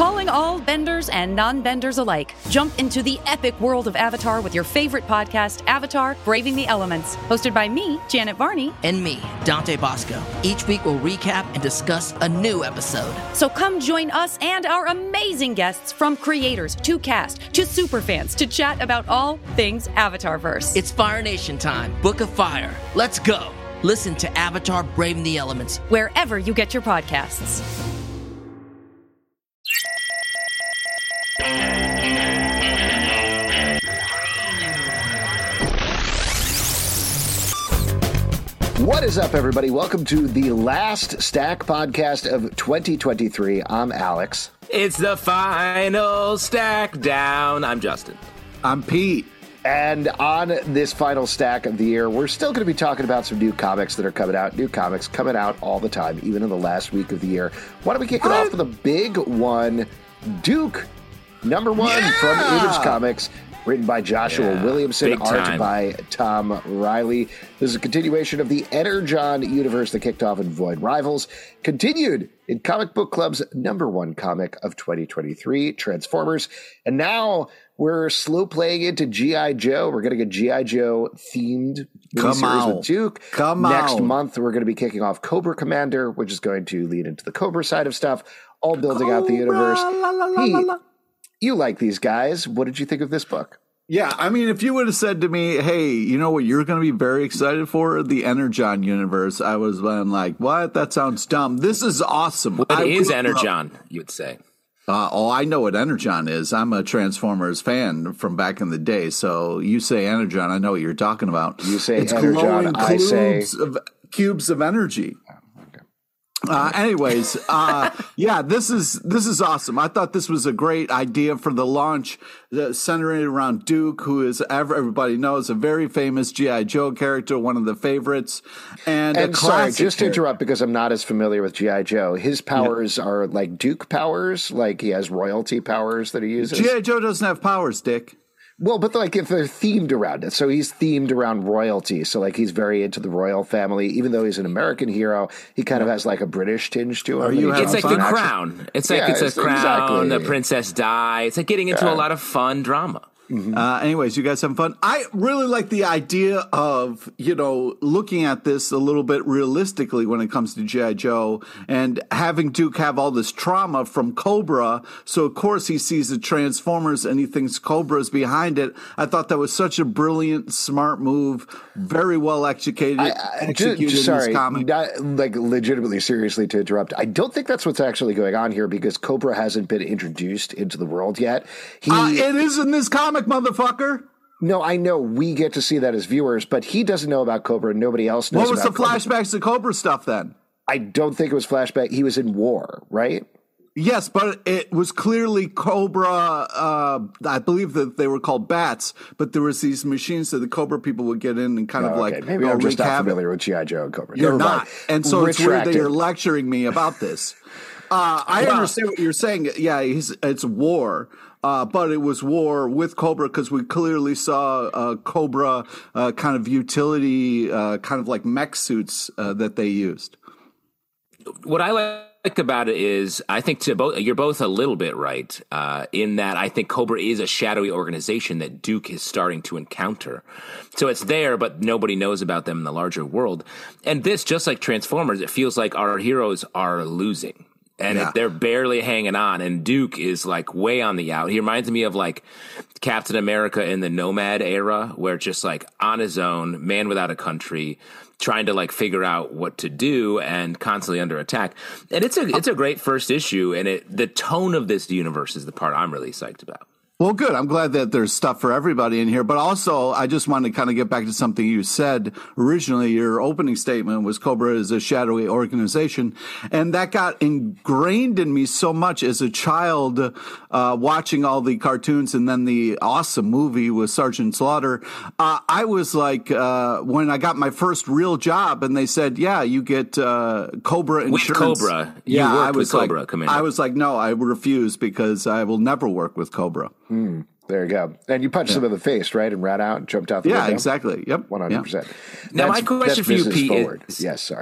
Calling all benders and non-benders alike. Jump into the epic world of Avatar with your favorite podcast, Avatar: Braving the Elements. Hosted by me, Janet Varney. And me, Dante Bosco. Each week we'll recap and discuss a new episode. So come join us and our amazing guests, from creators to cast to superfans, to chat about all things Avatarverse. It's Fire Nation time. Book of Fire. Let's go. Listen to Avatar: Braving the Elements wherever you get your podcasts. What is up, everybody? Welcome to the last Stack podcast of 2023. I'm Alex. It's the final stack down. I'm Justin. I'm Pete. And on this final stack of the year, we're still going to be talking about some new comics that are coming out. New comics coming out all the time, even in the last week of the year. Why don't we kick it off with a big one? Duke, number one from Image Comics. Written by Joshua Williamson, art by Tom Riley. This is a continuation of the Energon universe that kicked off in Void Rivals, continued in Comic Book Club's number one comic of 2023, Transformers. And now we're slow playing into G.I. Joe. We're getting a G.I. Joe themed miniseries with Duke. Next month, we're going to be kicking off Cobra Commander, which is going to lead into the Cobra side of stuff, all building out the universe. You like these guys. What did you think of this book? Yeah, I mean, if you would have said to me, hey, you know what you're going to be very excited for? The Energon universe. I was like, what? That sounds dumb. This is awesome. What is Energon, you would say? I know what Energon is. I'm a Transformers fan from back in the day. So you say Energon, I know what you're talking about. You say Energon, I say cubes of energy. Anyways, this is awesome. I thought this was a great idea for the launch, centering around Duke, who is everybody knows a very famous G.I. Joe character, one of the favorites, and a sorry, just to interrupt because I'm not as familiar with G.I. Joe. His powers are like Duke powers, like he has royalty powers that he uses. G.I. Joe doesn't have powers, Dick. Well, but like if they're themed around it. So he's themed around royalty. So like he's very into the royal family. Even though he's an American hero, he kind of has like a British tinge to him. It's like the Crown. It's like it's a Crown, exactly. The Princess Di. It's like getting into a lot of fun drama. Mm-hmm. Anyways, you guys having fun? I really like the idea of, looking at this a little bit realistically when it comes to G.I. Joe and having Duke have all this trauma from Cobra. So, of course, he sees the Transformers and he thinks Cobra's behind it. I thought that was such a brilliant, smart move. Very well executed in this comic. Not, like, legitimately, seriously, to interrupt. I don't think that's what's actually going on here because Cobra hasn't been introduced into the world yet. It is in this comic, motherfucker. No, I know we get to see that as viewers, but he doesn't know about Cobra and nobody else knows about Cobra. What was the flashbacks to Cobra stuff then? I don't think it was flashback. He was in war, right? Yes, but it was clearly Cobra. I believe that they were called bats, but there was these machines that the Cobra people would get in and kind of like. Maybe I'm just not familiar with G.I. Joe and Cobra. You're not, and so it's weird that you're lecturing me about this. I understand what you're saying. Yeah, it's war. But it was war with Cobra because we clearly saw Cobra kind of utility, kind of like mech suits that they used. What I like about it is I think you're both a little bit right in that I think Cobra is a shadowy organization that Duke is starting to encounter. So it's there, but nobody knows about them in the larger world. And this, just like Transformers, it feels like our heroes are losing. And they're barely hanging on, and Duke is like way on the out. He reminds me of like Captain America in the Nomad era, where just like on his own, man without a country, trying to like figure out what to do and constantly under attack. And it's a great first issue, and the tone of this universe is the part I'm really psyched about. Well, good. I'm glad that there's stuff for everybody in here. But also, I just wanted to kind of get back to something you said originally. Your opening statement was Cobra is a shadowy organization. And that got ingrained in me so much as a child, watching all the cartoons and then the awesome movie with Sergeant Slaughter. I was like, when I got my first real job and they said, yeah, you get Cobra insurance. With Cobra. I was with Cobra Commander. I was like, no, I refuse because I will never work with Cobra. There you go. And you punched him in the face, right? And ran out and jumped out the window? Yeah, exactly. Yep. 100%. Now, my question for you, Pete, yes, sorry.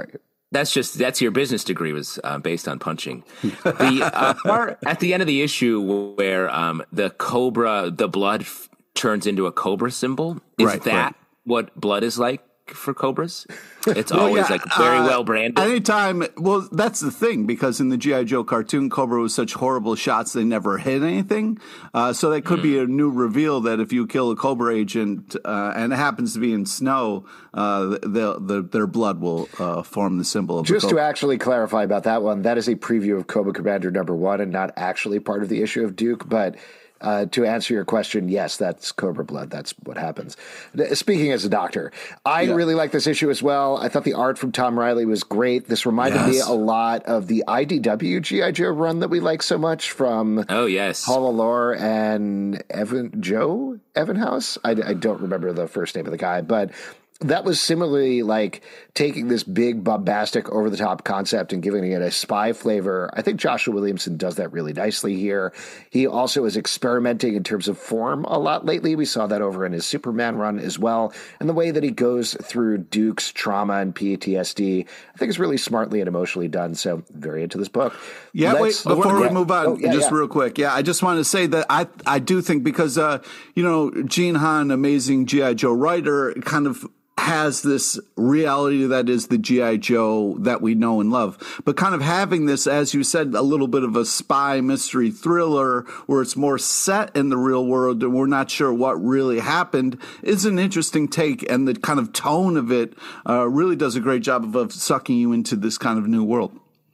That's your business degree was based on punching. The part at the end of the issue where the cobra, the blood turns into a cobra symbol. Is that what blood is like for cobras? It's always like very well branded. Anytime, well, that's the thing, because in the G.I. Joe cartoon, Cobra was such horrible shots, they never hit anything. So that could be a new reveal that if you kill a Cobra agent and it happens to be in snow, their blood will form the symbol of Just the Cobra. to actually clarify about that one, that is a preview of Cobra Commander #1 and not actually part of the issue of Duke, but to answer your question, yes, that's Cobra blood. That's what happens. Speaking as a doctor, I really like this issue as well. I thought the art from Tom Riley was great. This reminded me a lot of the IDW G.I. Joe run that we like so much from Paul Allure and Evan House. I don't remember the first name of the guy, but that was similarly like taking this big, bombastic, over-the-top concept and giving it a spy flavor. I think Joshua Williamson does that really nicely here. He also is experimenting in terms of form a lot lately. We saw that over in his Superman run as well. And the way that he goes through Duke's trauma and PTSD, I think is really smartly and emotionally done. So very into this book. Yeah, before we move on, real quick. Yeah, I just want to say that I do think because, Gene Hahn, amazing G.I. Joe writer, kind of has this reality that is the G.I. Joe that we know and love. But kind of having this, as you said, a little bit of a spy mystery thriller where it's more set in the real world and we're not sure what really happened is an interesting take. And the kind of tone of it really does a great job of sucking you into this kind of new world.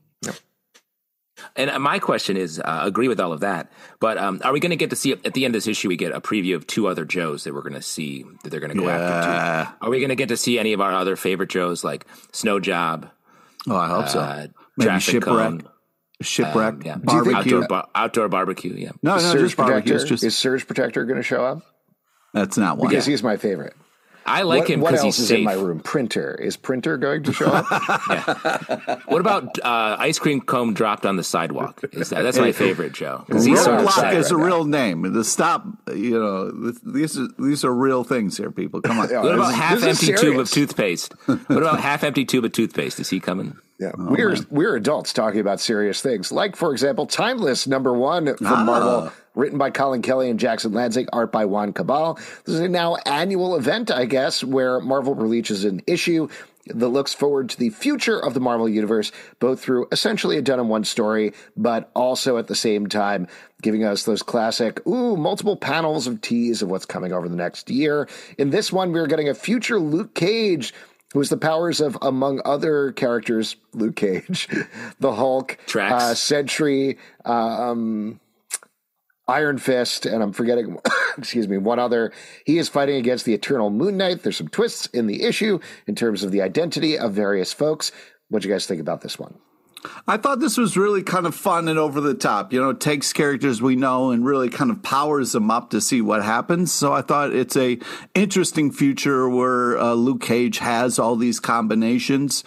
And my question is, agree with all of that, but are we going to get to see, at the end of this issue, we get a preview of 2 other Joes that we're going to see that they're going to go after too? Are we going to get to see any of our other favorite Joes like Snow Job? Oh, I hope so. Maybe Shipwreck, barbecue. Outdoor barbecue, yeah. No, just barbecue. Is Surge Protector going to show up? That's not one. Because he's my favorite. I like him because he's safe. What else is in my room? Printer. Is Printer going to show up? What about ice cream cone dropped on the sidewalk? That's my favorite, Joe. Roadblock is a real name. The stop, these are real things here, people. Come on. What about half-empty tube of toothpaste? What about half-empty tube of toothpaste? Is he coming? Yeah, we're adults talking about serious things, like, for example, Timeless #1 from Marvel, written by Colin Kelly and Jackson Lanzing, art by Juan Cabal. This is a now annual event, I guess, where Marvel releases an issue that looks forward to the future of the Marvel Universe, both through essentially a done-in-one story, but also at the same time giving us those classic, multiple panels of tease of what's coming over the next year. In this one, we're getting a future Luke Cage, who has the powers of, among other characters, Luke Cage, the Hulk, Sentry, Iron Fist, and I'm forgetting, one other. He is fighting against the Eternal Moon Knight. There's some twists in the issue in terms of the identity of various folks. What do you guys think about this one? I thought this was really kind of fun and over the top. It takes characters we know and really kind of powers them up to see what happens. So I thought it's a interesting future where Luke Cage has all these combinations.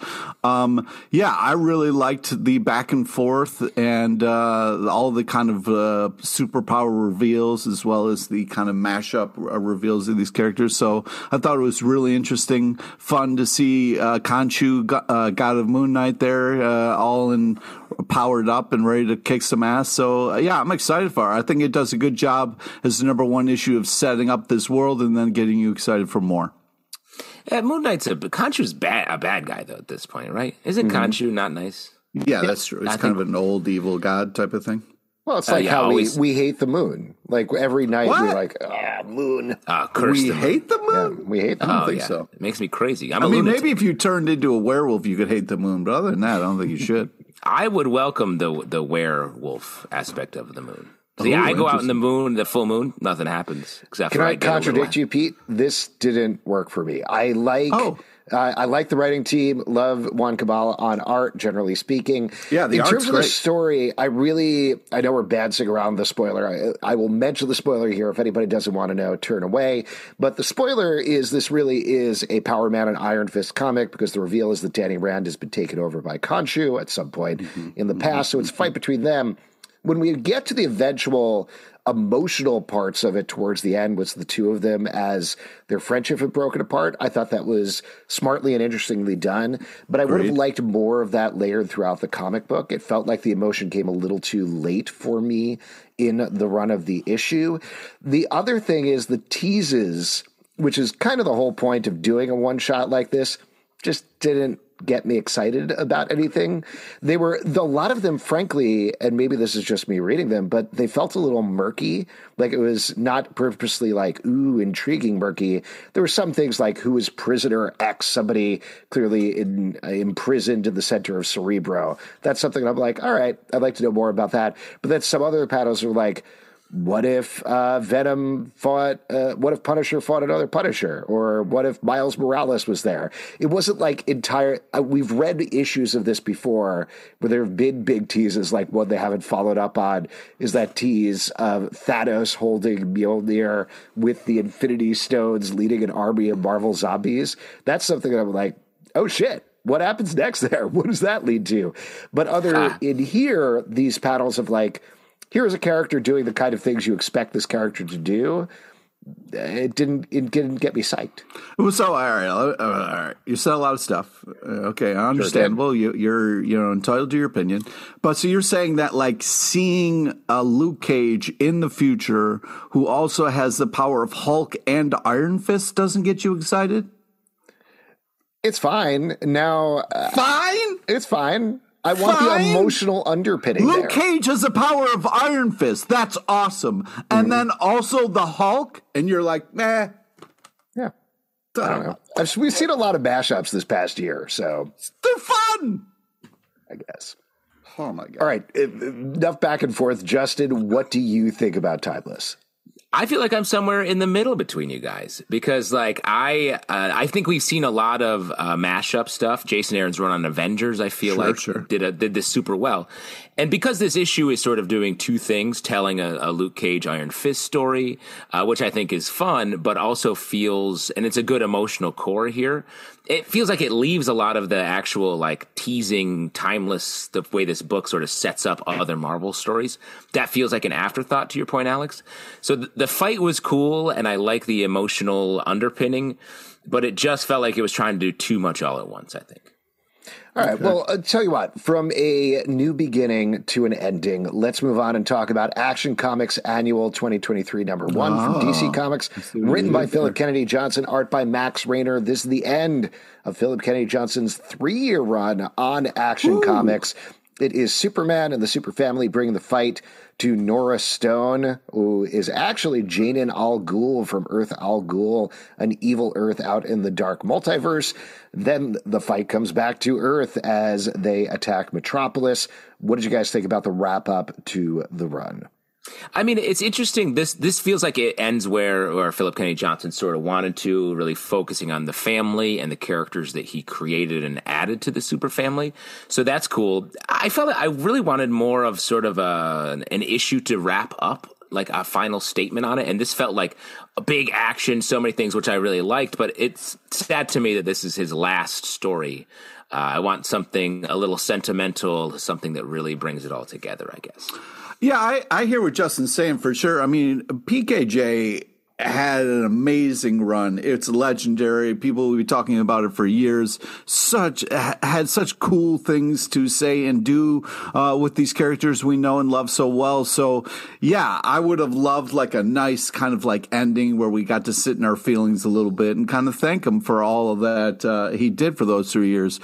I really liked the back and forth and all the kind of superpower reveals as well as the kind of mashup reveals of these characters. So I thought it was really interesting, fun to see Khonshu, God of Moon Knight there, all and powered up and ready to kick some ass. So I'm excited for it. I think it does a good job as the #1 issue of setting up this world and then getting you excited for more. Yeah, Moon Knight's Khonshu's a bad guy though at this point, right? Isn't Khonshu not nice? Yeah, that's true. It's kind of an old evil god type of thing. Well, it's like how we hate the moon. Like every night we're like, moon. We hate the moon? Yeah, we hate the moon. I don't think so. It makes me crazy. I mean, maybe if you turned into a werewolf, you could hate the moon. But other than that, I don't think you should. I would welcome the werewolf aspect of the moon. See, I go out in the moon, the full moon, nothing happens. Except Can I contradict you, Pete? This didn't work for me. I like the writing team. Love Juan Cabal on art, generally speaking. Yeah, the art's In terms of great. the story, I know we're bouncing around the spoiler. I will mention the spoiler here. If anybody doesn't want to know, turn away. But the spoiler is this really is a Power Man and Iron Fist comic because the reveal is that Danny Rand has been taken over by Khonshu at some point in the past. So it's a fight between them. when we get to the eventual emotional parts of it towards the end, was the two of them as their friendship had broken apart. I thought that was smartly and interestingly done, but I would have liked more of that layered throughout the comic book. It felt like the emotion came a little too late for me in the run of the issue. The other thing is the teases, which is kind of the whole point of doing a one-shot like this, just didn't get me excited about anything. They were, a lot of them, frankly, and maybe this is just me reading them, but they felt a little murky. Like it was not purposely like, ooh, intriguing murky. There were some things like who is prisoner X, somebody clearly imprisoned in the center of Cerebro. That's something I'm like, all right, I'd like to know more about that. But then some other panels were like, what if Venom fought, what if Punisher fought another Punisher? Or what if Miles Morales was there? It wasn't like we've read issues of this before where there have been big teases, like one they haven't followed up on is that tease of Thanos holding Mjolnir with the Infinity Stones leading an army of Marvel zombies. That's something that I'm like, oh shit. What happens next there? What does that lead to? But in here, these panels of like, here's a character doing the kind of things you expect this character to do. It didn't get me psyched. So, all right. You said a lot of stuff. Okay, understandable. Sure, you're entitled to your opinion. But so you're saying that like seeing a Luke Cage in the future who also has the power of Hulk and Iron Fist doesn't get you excited? It's fine. Now, fine? It's fine. I want the emotional underpinning Luke Cage has the power of Iron Fist. That's awesome. And then also the Hulk, and you're like, meh. Yeah. I don't know. We've seen a lot of mashups this past year, so. They're fun! I guess. Oh, my God. All right. Enough back and forth. Justin, what do you think about Timeless? I feel like I'm somewhere in the middle between you guys because, like, I think we've seen a lot of mashup stuff. Jason Aaron's run on Avengers, I feel did this super well, and because this issue is sort of doing two things, telling a Luke Cage Iron Fist story, which I think is fun, but also feels, and it's a good emotional core here. It feels like it leaves a lot of the actual like teasing, timeless, the way this book sort of sets up other Marvel stories. That feels like an afterthought to your point, Alex. So the fight was cool and I like the emotional underpinning, but it just felt like it was trying to do too much all at once, I think. All right. Well, I'll tell you what, from a new beginning to an ending, let's move on and talk about Action Comics Annual 2023 #1 from DC Comics, written by Philip Kennedy Johnson, art by Max Raynor. This is the end of Philip Kennedy Johnson's 3-year run on Action Comics. It is Superman and the Super Family bringing the fight to Nora Stone, who is actually Jaynen Al Ghul from Earth Al Ghul, an evil Earth out in the dark multiverse. Then the fight comes back to Earth as they attack Metropolis. What did you guys think about the wrap-up to the run? I mean, it's interesting. This feels like it ends where Philip Kennedy Johnson sort of wanted to, really focusing on the family and the characters that he created and added to the super family. So that's cool. I felt that I really wanted more of sort of an issue to wrap up, like a final statement on it. And this felt like a big action, so many things, which I really liked. But it's sad to me that this is his last story. I want something a little sentimental, something that really brings it all together, I guess. Yeah, I hear what Justin's saying for sure. I mean, PKJ had an amazing run. It's legendary. People will be talking about it for years. Had such cool things to say and do with these characters we know and love so well. So yeah, I would have loved like a nice kind of like ending where we got to sit in our feelings a little bit and kind of thank him for all of that he did for those 3 years.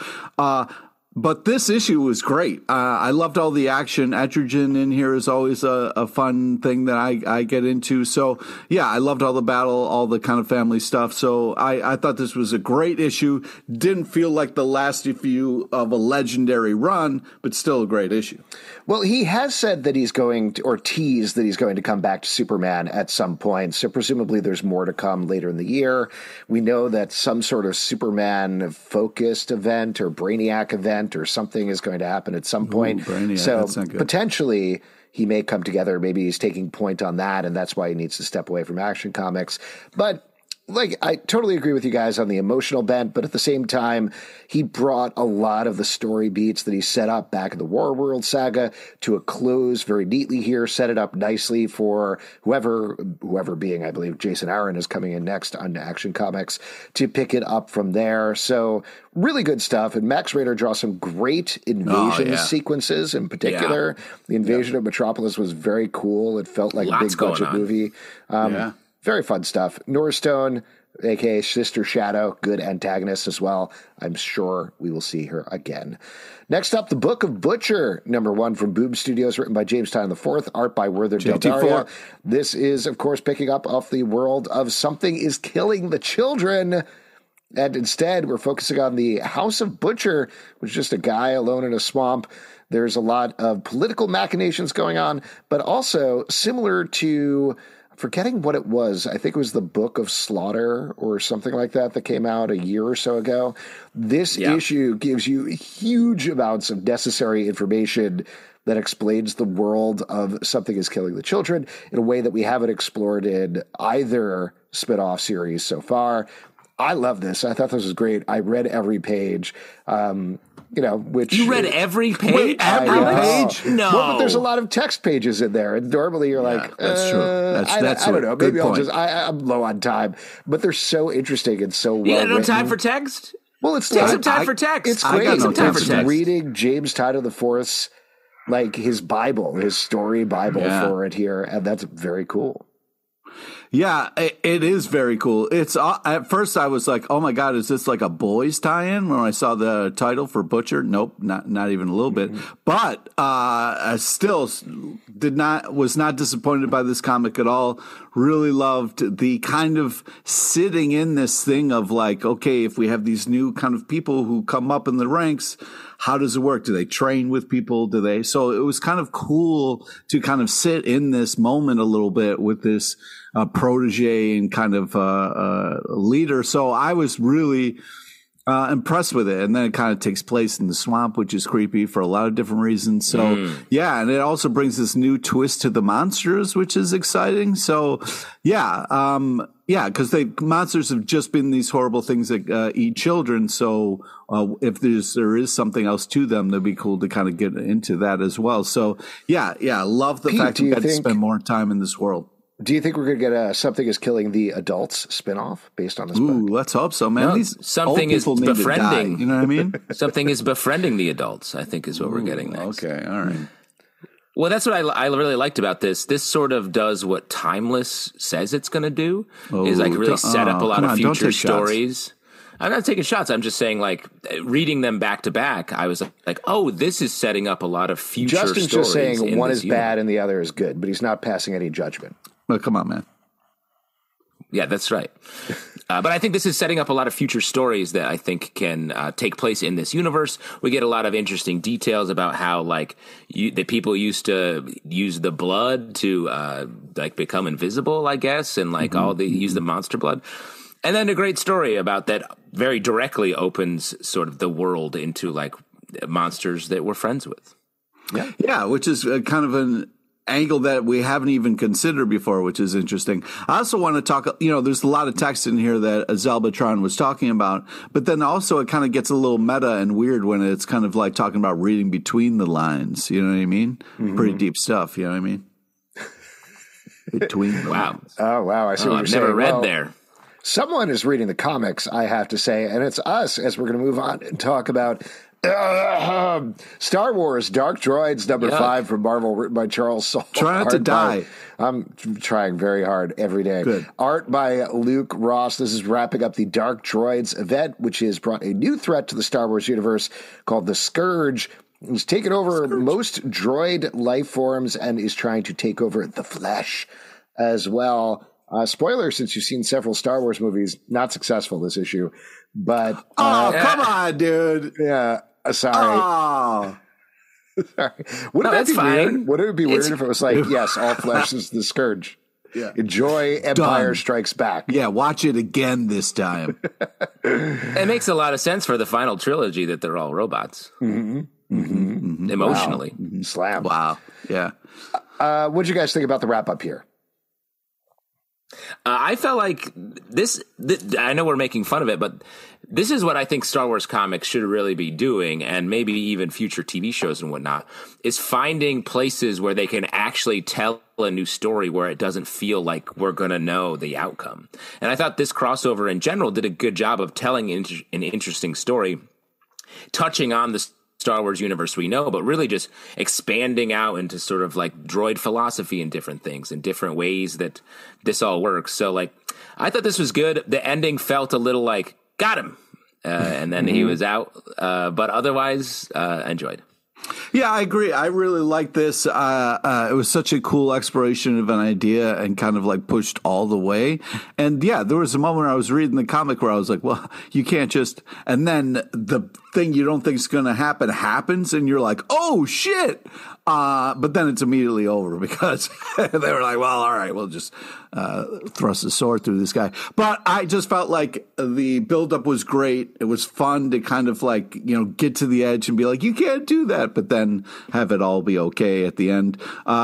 But this issue was great. I loved all the action. Etrigan in here is always a fun thing that I get into. So, yeah, I loved all the battle, all the kind of family stuff. So I thought this was a great issue. Didn't feel like the last issue of a legendary run, but still a great issue. Well, he has said that he's going to, or teased that he's going to come back to Superman at some point. So presumably there's more to come later in the year. We know that some sort of Superman-focused event or Brainiac event or something is going to happen at some point. Brainiac, so potentially he may come together. Maybe he's taking point on that, and that's why he needs to step away from Action Comics. But like, I totally agree with you guys on the emotional bent, but at the same time, he brought a lot of the story beats that he set up back in the Warworld saga to a close very neatly here, set it up nicely for whoever being, I believe, Jason Aaron is coming in next on Action Comics to pick it up from there. So really good stuff. And Max Rader draws some great invasion sequences in particular. Yeah. The invasion of Metropolis was very cool. It felt like a big budget movie. Very fun stuff. Norstone, a.k.a. Sister Shadow, good antagonist as well. I'm sure we will see her again. Next up, The Book of Butcher, #1 from Boom Studios, written by James Tynion IV, art by Werther Del Dario. This is, of course, picking up off the world of Something is Killing the Children. And instead, we're focusing on the House of Butcher, which is just a guy alone in a swamp. There's a lot of political machinations going on, but also similar to... forgetting what it was. I think it was the Book of Slaughter or something like that came out a year or so ago. This issue gives you huge amounts of necessary information that explains the world of Something is Killing the Children in a way that we haven't explored in either spin-off series so far. I love this. I thought this was great. I read every page. Which you read every page? Wait, every page? No. Well, but there's a lot of text pages in there, and normally you're like, that's true. I don't know. Maybe I'm low on time, but they're so interesting and so well. You got no written. time for text? Well, it's take some time for text. It's great. I got no time for text. Reading James Tynion IV's like his Bible, his story Bible for it here, and that's very cool. Yeah, it is very cool. It's at first I was like, "Oh my God, is this like a boys tie-in?" When I saw the title for Butcher, nope, not even a little bit. But I still was not disappointed by this comic at all. Really loved the kind of sitting in this thing of like, okay, if we have these new kind of people who come up in the ranks, how does it work? Do they train with people? Do they? So it was kind of cool to kind of sit in this moment a little bit with this protege and kind of leader. So I was really impressed with it. And then it kind of takes place in the swamp, which is creepy for a lot of different reasons. So yeah, and it also brings this new twist to the monsters, which is exciting. So yeah, because the monsters have just been these horrible things that eat children. So if there is something else to them, that'd be cool to kind of get into that as well. So yeah, love the fact that we got to spend more time in this world. Do you think we're going to get Something is Killing the Adults spinoff based on this book? Ooh, let's hope so, man. No, something is befriending. You know what I mean? Something is befriending the adults, I think is what we're getting next. Okay, all right. Well, that's what I really liked about this. This sort of does what Timeless says it's going to do, is like really set up a lot of future stories. I'm not taking shots. I'm just saying, like, reading them back to back, I was like, oh, this is setting up a lot of future stories. Justin's just saying one is bad and the other is good, but he's not passing any judgment. Well, come on, man. Yeah, that's right. But I think this is setting up a lot of future stories that I think can take place in this universe. We get a lot of interesting details about how, like, the people used to use the blood to, like, become invisible, I guess, and, like, use the monster blood. And then a great story about that very directly opens sort of the world into, like, monsters that we're friends with. Yeah, which is kind of an angle that we haven't even considered before, which is interesting. I also want to talk, there's a lot of text in here that Zalbatron was talking about, but then also it kind of gets a little meta and weird when it's kind of like talking about reading between the lines. You know what I mean? Mm-hmm. Pretty deep stuff. You know what I mean? Between the lines. Oh, wow. I see what you're saying. I've never read there. Someone is reading the comics, I have to say, and it's us, as we're going to move on and talk about Star Wars Dark Droids #5 from Marvel, written by Charles Soule. Try not to die. I'm trying very hard every day. Good. Art by Luke Ross. This is wrapping up the Dark Droids event, which has brought a new threat to the Star Wars universe called the Scourge. He's taken over most droid life forms and is trying to take over the flesh as well. Spoiler, since you've seen several Star Wars movies, not successful this issue. But come on, dude. Yeah, sorry. Oh. Sorry. Wouldn't that be fine. weird? Wouldn't it be weird if it was like, yes, all flesh is the Scourge. Yeah. Enjoy Empire Strikes Back. Yeah, watch it again this time. It makes a lot of sense for the final trilogy that they're all robots. Emotionally. Wow. Slam. Wow. Yeah. What did you guys think about the wrap up here? I felt like this, I know we're making fun of it, but this is what I think Star Wars comics should really be doing, and maybe even future TV shows and whatnot, is finding places where they can actually tell a new story where it doesn't feel like we're going to know the outcome. And I thought this crossover in general did a good job of telling an interesting story, touching on the Star Wars universe we know, but really just expanding out into sort of like droid philosophy and different things and different ways that this all works. So like, I thought this was good. The ending felt a little like, got him. And then he was out. But otherwise, enjoyed. Yeah, I agree. I really like this. It was such a cool exploration of an idea and kind of like pushed all the way. And yeah, there was a moment where I was reading the comic where I was like, well, you can't just, and then the thing you don't think is going to happen happens and you're like, oh shit. But then it's immediately over because they were like, well, all right, we'll just thrust a sword through this guy. But I just felt like the buildup was great. It was fun to kind of like, get to the edge and be like, you can't do that, but then have it all be okay at the end.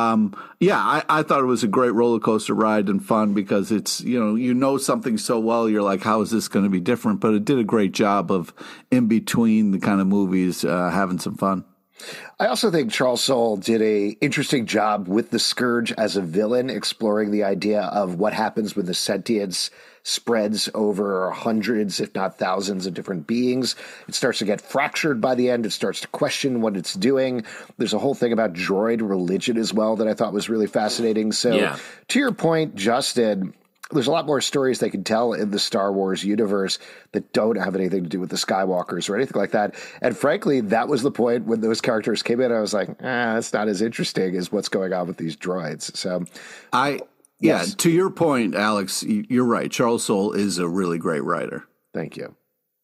I thought it was a great roller coaster ride and fun because it's, you know something so well, you're like, how is this going to be different? But it did a great job of in between the kind of movies having some fun. I also think Charles Soule did a interesting job with the Scourge as a villain, exploring the idea of what happens when the sentience spreads over hundreds, if not thousands of different beings. It starts to get fractured by the end. It starts to question what it's doing. There's a whole thing about droid religion as well that I thought was really fascinating. So to your point, Justin, there's a lot more stories they can tell in the Star Wars universe that don't have anything to do with the Skywalkers or anything like that. And frankly, that was the point when those characters came in. I was like, that's not as interesting as what's going on with these droids. So yes. To your point, Alex, you're right. Charles Soule is a really great writer. Thank you.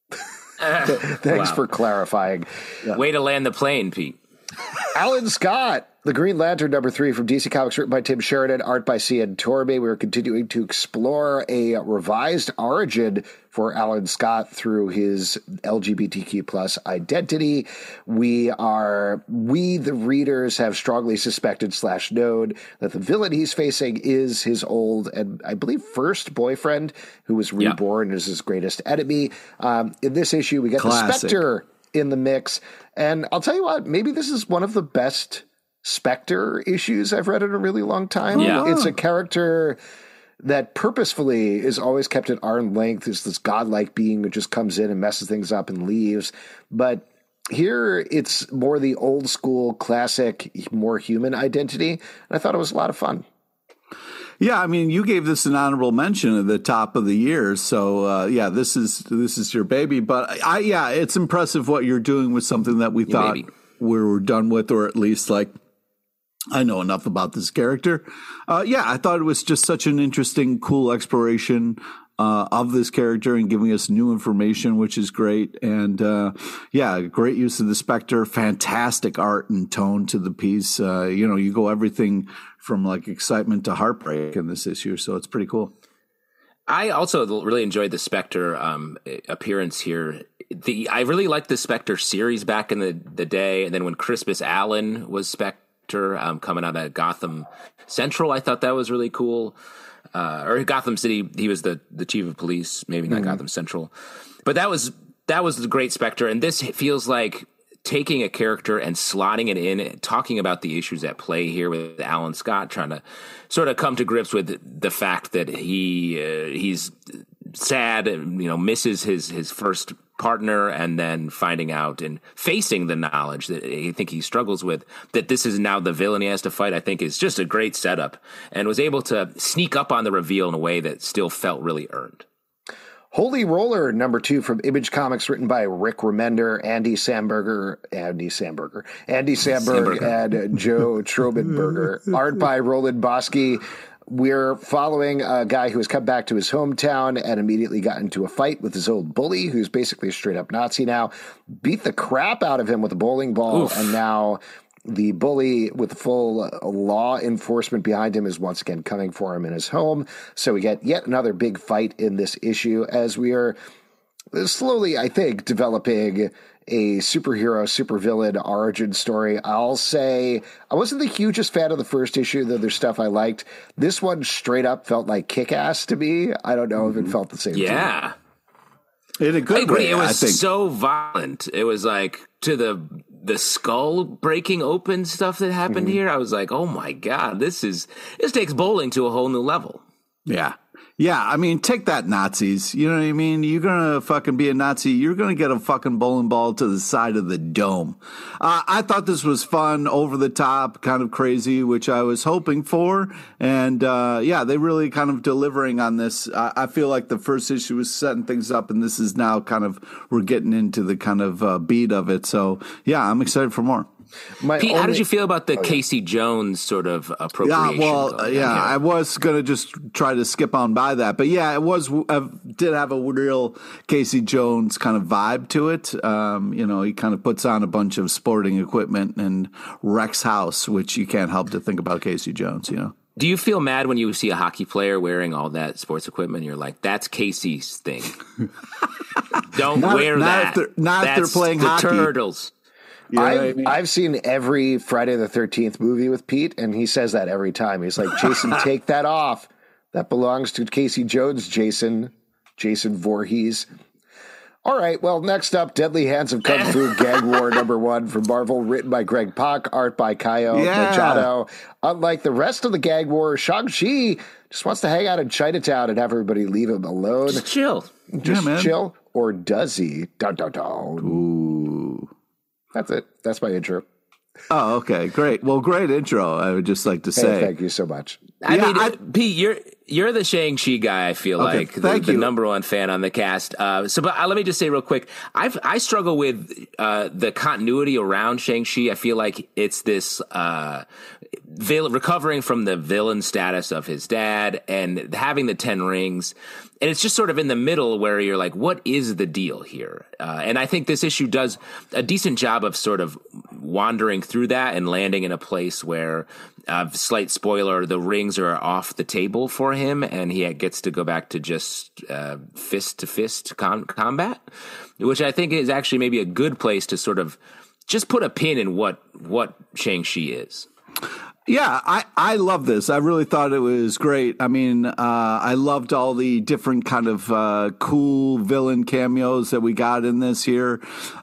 Thanks for clarifying. Way to land the plane, Pete. Alan Scott, The Green Lantern #3 from DC Comics, written by Tim Sheridan, art by Cian Tormey. We're continuing to explore a revised origin for Alan Scott through his LGBTQ plus identity. We, the readers, have strongly suspected / known that the villain he's facing is his old and I believe first boyfriend, who was reborn as his greatest enemy. In this issue, we get the Spectre in the mix. And I'll tell you what, maybe this is one of the best Spectre issues I've read in a really long time. Yeah. It's a character that purposefully is always kept at arm's length. It's this godlike being who just comes in and messes things up and leaves. But here it's more the old school, classic, more human identity. And I thought it was a lot of fun. Yeah, I mean, you gave this an honorable mention at the top of the year, so this is your baby. But it's impressive what you're doing with something that we thought we were done with, or at least like I know enough about this character. I thought it was just such an interesting, cool exploration of this character and giving us new information, which is great. And great use of the Spectre, fantastic art and tone to the piece. You go everything from like excitement to heartbreak in this issue, so it's pretty cool. I also really enjoyed the Spectre appearance here. I really liked the Spectre series back in the day, and then when Crispus Allen was Spectre coming out of Gotham Central, I thought that was really cool. Or Gotham City, he was the chief of police, maybe not Gotham Central, but that was the great Spectre, and this feels like taking a character and slotting it in, talking about the issues at play here with Alan Scott, trying to sort of come to grips with the fact that he's sad, misses his first partner, and then finding out and facing the knowledge that I think he struggles with, that this is now the villain he has to fight, I think is just a great setup, and was able to sneak up on the reveal in a way that still felt really earned. Holy Roller #2 from Image Comics, written by Rick Remender, Andy Samberg, and Joe Trobenberger. Art by Roland Bosky. We're following a guy who has come back to his hometown and immediately got into a fight with his old bully, who's basically a straight-up Nazi now, beat the crap out of him with a bowling ball, and now the bully with full law enforcement behind him is once again coming for him in his home. So we get yet another big fight in this issue as we are slowly, I think, developing a superhero, supervillain origin story. I'll say I wasn't the hugest fan of the first issue, though there's stuff I liked. This one straight up felt like Kick-Ass to me. I don't know if it felt the same to you. In a good way, it was so violent. It was like to the skull breaking open stuff that happened here. I was like, oh my God, this takes bowling to a whole new level. Yeah. Yeah, I mean, take that, Nazis. You know what I mean? You're going to fucking be a Nazi. You're going to get a fucking bowling ball to the side of the dome. I thought this was fun, over the top, kind of crazy, which I was hoping for. And, yeah, they really kind of delivering on this. I feel like the first issue was setting things up, and this is now kind of, we're getting into the kind of beat of it. So, yeah, I'm excited for more. Pete, how did you feel about the Casey Jones sort of appropriation? I was going to just try to skip on by that. But yeah, it did have a real Casey Jones kind of vibe to it. He kind of puts on a bunch of sporting equipment and wrecks house, which you can't help to think about Casey Jones, Do you feel mad when you see a hockey player wearing all that sports equipment? You're like, that's Casey's thing. Don't wear that. If they're playing the hockey. Turtles. You know I've seen every Friday the 13th movie with Pete, and he says that every time. He's like, Jason, take that off. That belongs to Casey Jones, Jason Voorhees. All right, well, next up, Deadly Hands of Kung Fu Gag War #1 from Marvel, written by Greg Pak, art by Kaio Machado. Unlike the rest of the Gag War, Shang-Chi just wants to hang out in Chinatown and have everybody leave him alone. Just chill. Chill. Or does he? Dun, dun, dun. Ooh. That's it. That's my intro. Oh, okay. Great. Well, great intro, I would just like to say. Thank you so much. Pete, you're the Shang-Chi guy, I feel like. The number one fan on the cast. But let me just say real quick, I struggle with the continuity around Shang-Chi. I feel like it's this recovering from the villain status of his dad and having the 10 rings. And it's just sort of in the middle where you're like, what is the deal here? And I think this issue does a decent job of sort of wandering through that and landing in a place where, slight spoiler, the rings are off the table for him and he gets to go back to just fist-to-fist combat, which I think is actually maybe a good place to sort of just put a pin in what Shang-Chi is. Yeah, I love this. I really thought it was great. I mean, I loved all the different kind of cool villain cameos that we got in this here.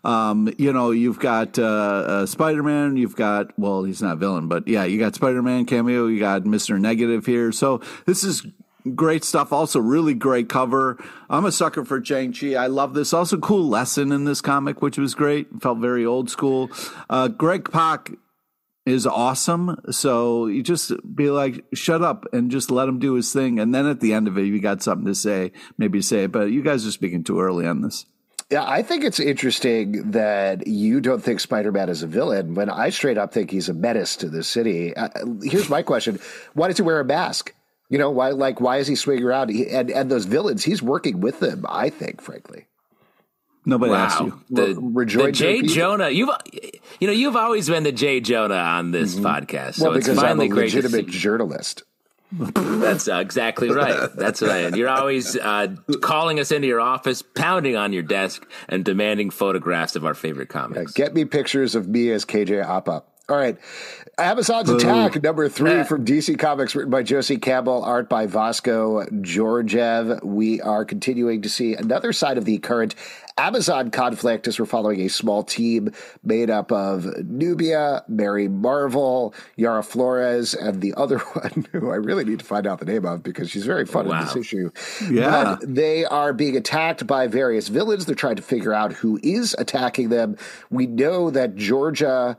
You've got Spider-Man. You've got, well, he's not villain, but yeah, you got Spider-Man cameo. You got Mr. Negative here. So this is great stuff. Also, really great cover. I'm a sucker for Shang-Chi. I love this. Also, cool lesson in this comic, which was great. Felt very old school. Greg Pak is awesome. So you just be like, shut up and just let him do his thing. And then at the end of it, you got something to say, maybe say it. But you guys are speaking too early on this. Yeah, I think it's interesting that you don't think Spider-Man is a villain when I straight up think he's a menace to the city. Here's my question. Why does he wear a mask? Why is he swinging around? And those villains, he's working with them, I think, frankly. Nobody asked you. The Jay Jonah. You've always been the Jay Jonah on this podcast. So because it's finally I'm a legitimate journalist. That's exactly right. That's right. You're always calling us into your office, pounding on your desk, and demanding photographs of our favorite comics. Get me pictures of me as KJ Apa. All right. Amazon's Attack, #3 from DC Comics, written by Josie Campbell, art by Vasco Georgiev. We are continuing to see another side of the current Amazon conflict as we're following a small team made up of Nubia, Mary Marvel, Yara Flores, and the other one who I really need to find out the name of because she's very fun in this issue. Yeah. But they are being attacked by various villains. They're trying to figure out who is attacking them. We know that Georgia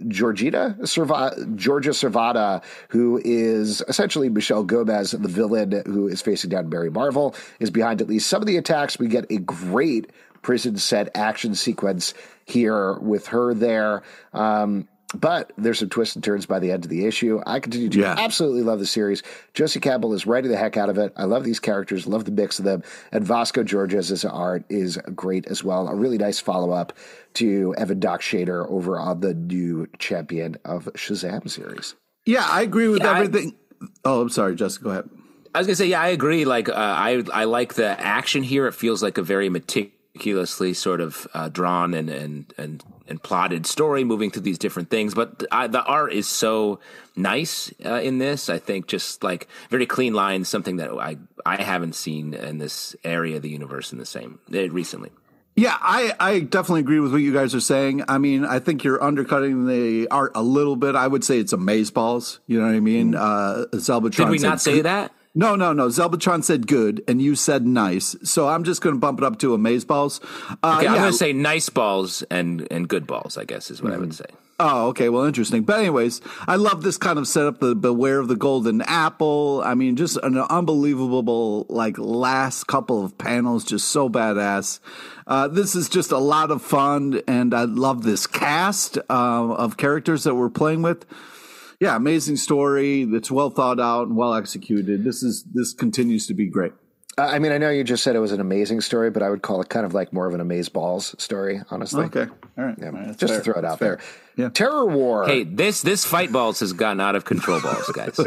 Servata, who is essentially Michelle Gomez, the villain who is facing down Mary Marvel, is behind at least some of the attacks. We get a great prison set action sequence here with her there. But there's some twists and turns by the end of the issue. I continue to absolutely love the series. Josie Campbell is writing the heck out of it. I love these characters, love the mix of them. And Vasco Georgia's art is great as well. A really nice follow-up to Evan Doc Shader over on the new Champion of Shazam series. Yeah, I agree with everything. I'm sorry, Jessica, go ahead. I was going to say, I agree. I like the action here. It feels like a very meticulous meticulously sort of drawn and plotted story moving through these different things. But the art is so nice in this. I think just like very clean lines, something that I haven't seen in this area of the universe in the same recently. Yeah, I definitely agree with what you guys are saying. I mean, I think you're undercutting the art a little bit. I would say it's amazeballs. You know what I mean? Zelbatron. Did we not say that? No. Zelbatron said good, and you said nice. So I'm just going to bump it up to amazeballs. Okay, I'm going to say nice balls and good balls, I guess, is what I would say. Oh, okay. Well, interesting. But anyways, I love this kind of setup, the Beware of the Golden Apple. I mean, just an unbelievable, like, last couple of panels, just so badass. This is just a lot of fun, and I love this cast of characters that we're playing with. Yeah, amazing story. It's well thought out and well executed. This continues to be great. I mean, I know you just said it was an amazing story, but I would call it kind of like more of an amazeballs story, honestly. Okay. All right. Yeah. All right, Just fair. to throw it out there. Yeah. Terror War. Hey, this fight balls has gotten out of control, balls, guys.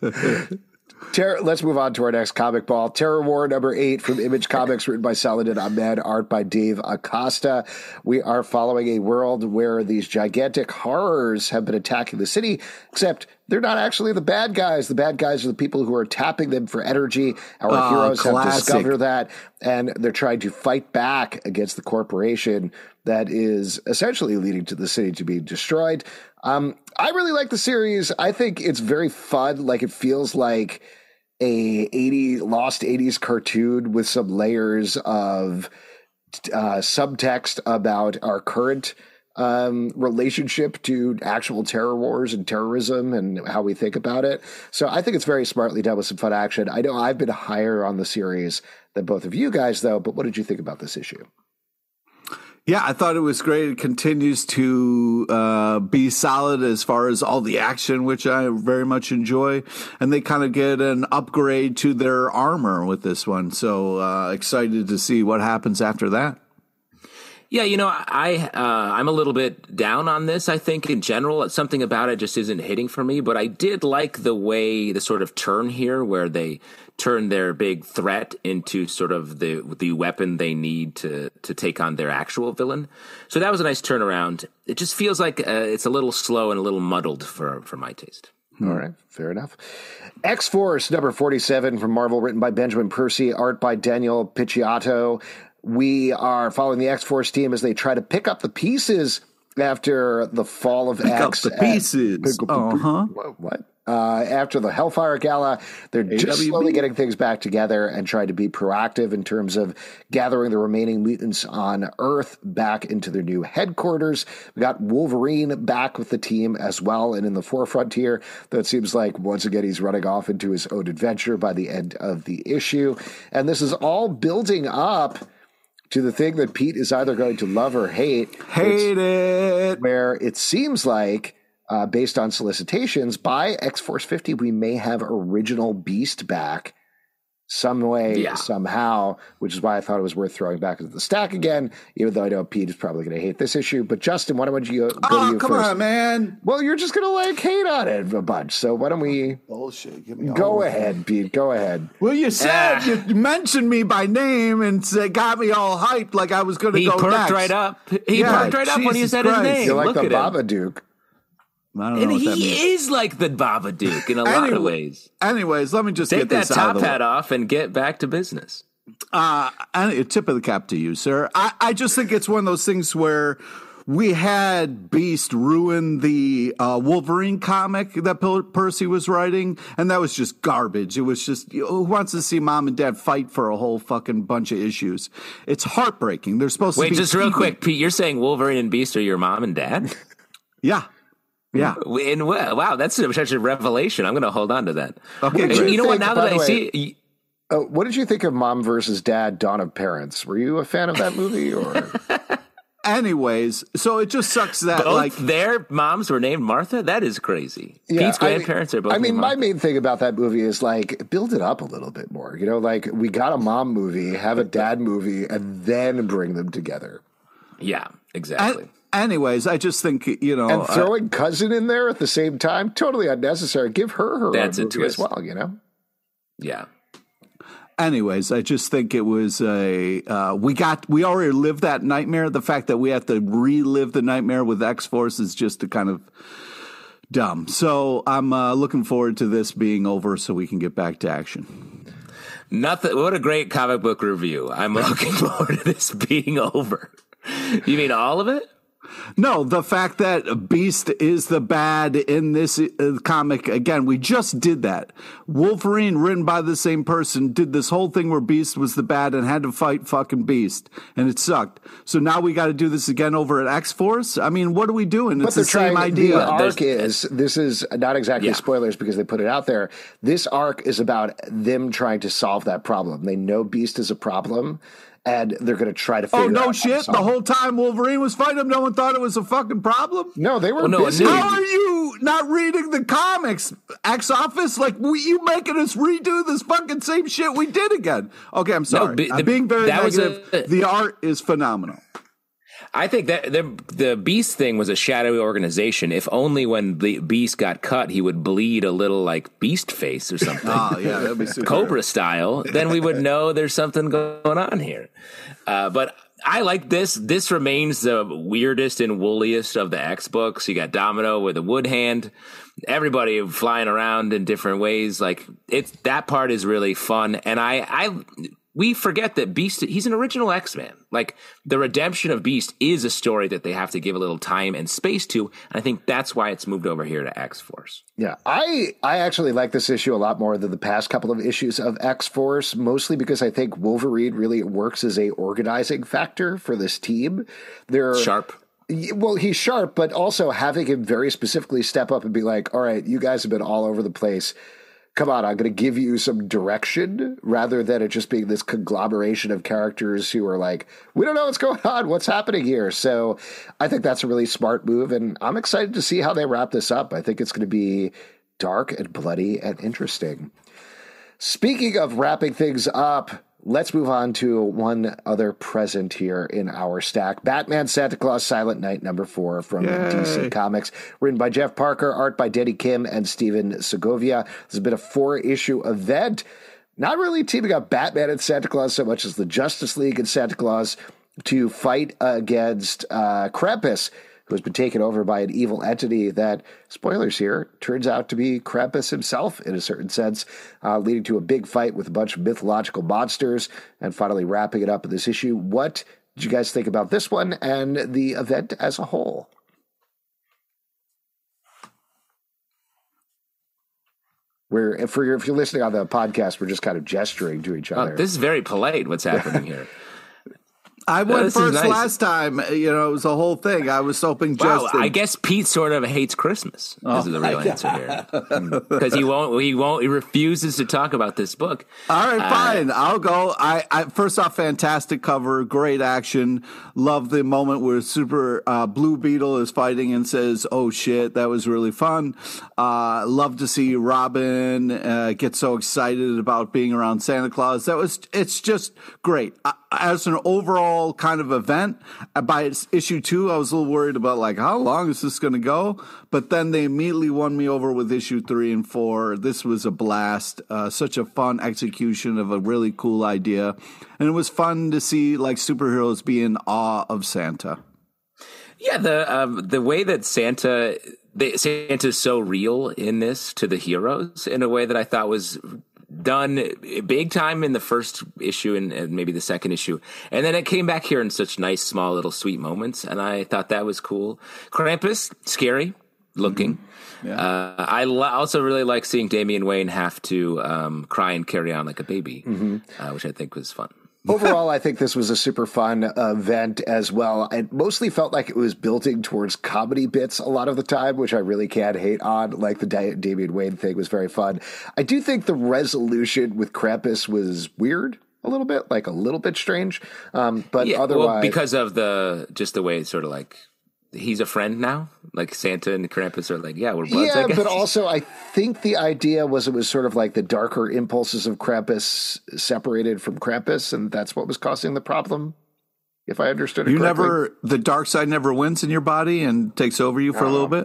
Let's move on to our next comic ball. Terror War #8 from Image Comics, written by Saladin Ahmed, art by Dave Acosta. We are following a world where these gigantic horrors have been attacking the city, except they're not actually the bad guys. The bad guys are the people who are tapping them for energy. Our heroes have discovered that, and they're trying to fight back against the corporation that is essentially leading to the city to be destroyed. I really like the series. I think it's very fun. Like, it feels like a lost 80s cartoon with some layers of subtext about our current relationship to actual terror wars and terrorism and how we think about it. So I think it's very smartly done with some fun action. I know I've been higher on the series than both of you guys, though, but what did you think about this issue? Yeah, I thought it was great. It continues to be solid as far as all the action, which I very much enjoy. And they kind of get an upgrade to their armor with this one. So excited to see what happens after that. Yeah, you know, I'm a little bit down on this. I think in general, something about it just isn't hitting for me. But I did like the sort of turn here where they turn their big threat into sort of the weapon they need to take on their actual villain. So that was a nice turnaround. It just feels like it's a little slow and a little muddled for my taste. All right, fair enough. X-Force #47 from Marvel, written by Benjamin Percy, art by Daniel Picciotto. We are following the X-Force team as they try to pick up the pieces after the fall of X. Pick up the pieces. What? After the Hellfire Gala, they're just slowly getting things back together and trying to be proactive in terms of gathering the remaining mutants on Earth back into their new headquarters. We got Wolverine back with the team as well, and in the forefront here, though it seems like once again he's running off into his own adventure by the end of the issue. And this is all building up to the thing that Pete is either going to love or hate. Hate it. Where it seems like, based on solicitations, by X-Force 50, we may have original Beast back some way, somehow, which is why I thought it was worth throwing back into the stack again, even though I know Pete is probably going to hate this issue. But Justin, why don't you go to you come first? on, man. Well, you're just going to like hate on it a bunch. So why don't we go ahead, Pete? Go ahead. Well, you said you mentioned me by name and got me all hyped like I was going to go next. He perked right up. He perked right up when you said his name. You're like Look the at him. Babadook. And he is like the Babadook in a lot of ways. Anyways, let me just take get this that out top of the hat off and get back to business. And tip of the cap to you, sir. I just think it's one of those things where we had Beast ruin the Wolverine comic that Percy was writing, and that was just garbage. It was just, who wants to see mom and dad fight for a whole fucking bunch of issues? It's heartbreaking. They're supposed to be... Wait, just real quick, Pete, you're saying Wolverine and Beast are your mom and dad? Yeah. Yeah. Wow, that's such a revelation. I'm going to hold on to that. Okay, you know what? Now that I see it, what did you think of Mom vs. Dad, Dawn of Parents? Were you a fan of that movie? Or anyways, so it just sucks that both their moms were named Martha. That is crazy. Yeah, Pete's grandparents are both. I mean, named my main thing about that movie is like build it up a little bit more. You know, like we got a mom movie, have a dad movie, and then bring them together. Yeah, exactly. Anyways, I just think, and throwing cousin in there at the same time, totally unnecessary. Give her that's own a movie twist as well, you know? Yeah. Anyways, I just think it was we already lived that nightmare. The fact that we have to relive the nightmare with X-Force is just a kind of dumb. So I'm looking forward to this being over so we can get back to action. Nothing. What a great comic book review. I'm looking forward to this being over. You mean all of it? No, the fact that Beast is the bad in this comic, again, we just did that. Wolverine, written by the same person, did this whole thing where Beast was the bad and had to fight fucking Beast, and it sucked. So now we got to do this again over at X-Force? I mean, what are we doing? It's the same idea. The arc this is not exactly spoilers because they put it out there. This arc is about them trying to solve that problem. They know Beast is a problem, and they're going to try to figure out. Oh, no shit. The whole time Wolverine was fighting him, no one thought it was a fucking problem? No, they were busy. How are you not reading the comics, X-Office? Like, you making us redo this fucking same shit we did again. Okay, I'm sorry. I'm being very negative. The art is phenomenal. I think that the Beast thing was a shadowy organization. If only when the Beast got cut, he would bleed a little like Beast face or something. Oh, yeah, that'd be super. Cobra style. Then we would know there's something going on here. But I like this. This remains the weirdest and wooliest of the X books. You got Domino with a wood hand. Everybody flying around in different ways. Like that part is really fun. And we forget that Beast, he's an original X-Man. Like, the redemption of Beast is a story that they have to give a little time and space to. And I think that's why it's moved over here to X-Force. Yeah, I actually like this issue a lot more than the past couple of issues of X-Force, mostly because I think Wolverine really works as a organizing factor for this team. They're sharp. Well, he's sharp, but also having him very specifically step up and be like, all right, you guys have been all over the place. Come on, I'm going to give you some direction rather than it just being this conglomeration of characters who are like, we don't know what's going on. What's happening here? So I think that's a really smart move, and I'm excited to see how they wrap this up. I think it's going to be dark and bloody and interesting. Speaking of wrapping things up, let's move on to one other present here in our stack. Batman Santa Claus Silent Night #4 from DC Comics, written by Jeff Parker, art by Denny Kim and Steven Segovia. This has been a 4-issue event, not really teaming up Batman and Santa Claus so much as the Justice League and Santa Claus to fight against Krampus, who has been taken over by an evil entity that, spoilers here, turns out to be Krampus himself in a certain sense, leading to a big fight with a bunch of mythological monsters, and finally wrapping it up in this issue. What did you guys think about this one and the event as a whole? If you're listening on the podcast, we're just kind of gesturing to each other. This is very polite, what's happening here. I went first last time. You know, it was a whole thing. I was hoping Justin. Well, I guess Pete sort of hates Christmas. This is the real answer here, because he refuses to talk about this book. All right, fine. I'll go. I first off, fantastic cover, great action. Love the moment where Super Blue Beetle is fighting and says, "Oh shit, that was really fun." Love to see Robin get so excited about being around Santa Claus. It's just great. As an overall kind of event, by issue 2, I was a little worried about like, how long is this going to go? But then they immediately won me over with issue 3 and 4. This was a blast. Such a fun execution of a really cool idea. And it was fun to see like superheroes be in awe of Santa. Yeah, the way that Santa's so real in this to the heroes in a way that I thought was done big time in the first issue and maybe the second issue. And then it came back here in such nice, small, little sweet moments. And I thought that was cool. Krampus, scary looking. Mm-hmm. Yeah. I also really like seeing Damian Wayne have to cry and carry on like a baby, which I think was fun. Overall, I think this was a super fun event as well. It mostly felt like it was building towards comedy bits a lot of the time, which I really can't hate on. Like the Damian Wayne thing was very fun. I do think the resolution with Krampus was weird a little bit, like a little bit strange. But otherwise, because of the way it's sort of like, he's a friend now. Like Santa and Krampus are like, yeah, we're buds. Yeah, I guess. But also I think the idea was it was sort of like the darker impulses of Krampus separated from Krampus, and that's what was causing the problem, if I understood it correctly. The dark side never wins in your body and takes over you for a little bit?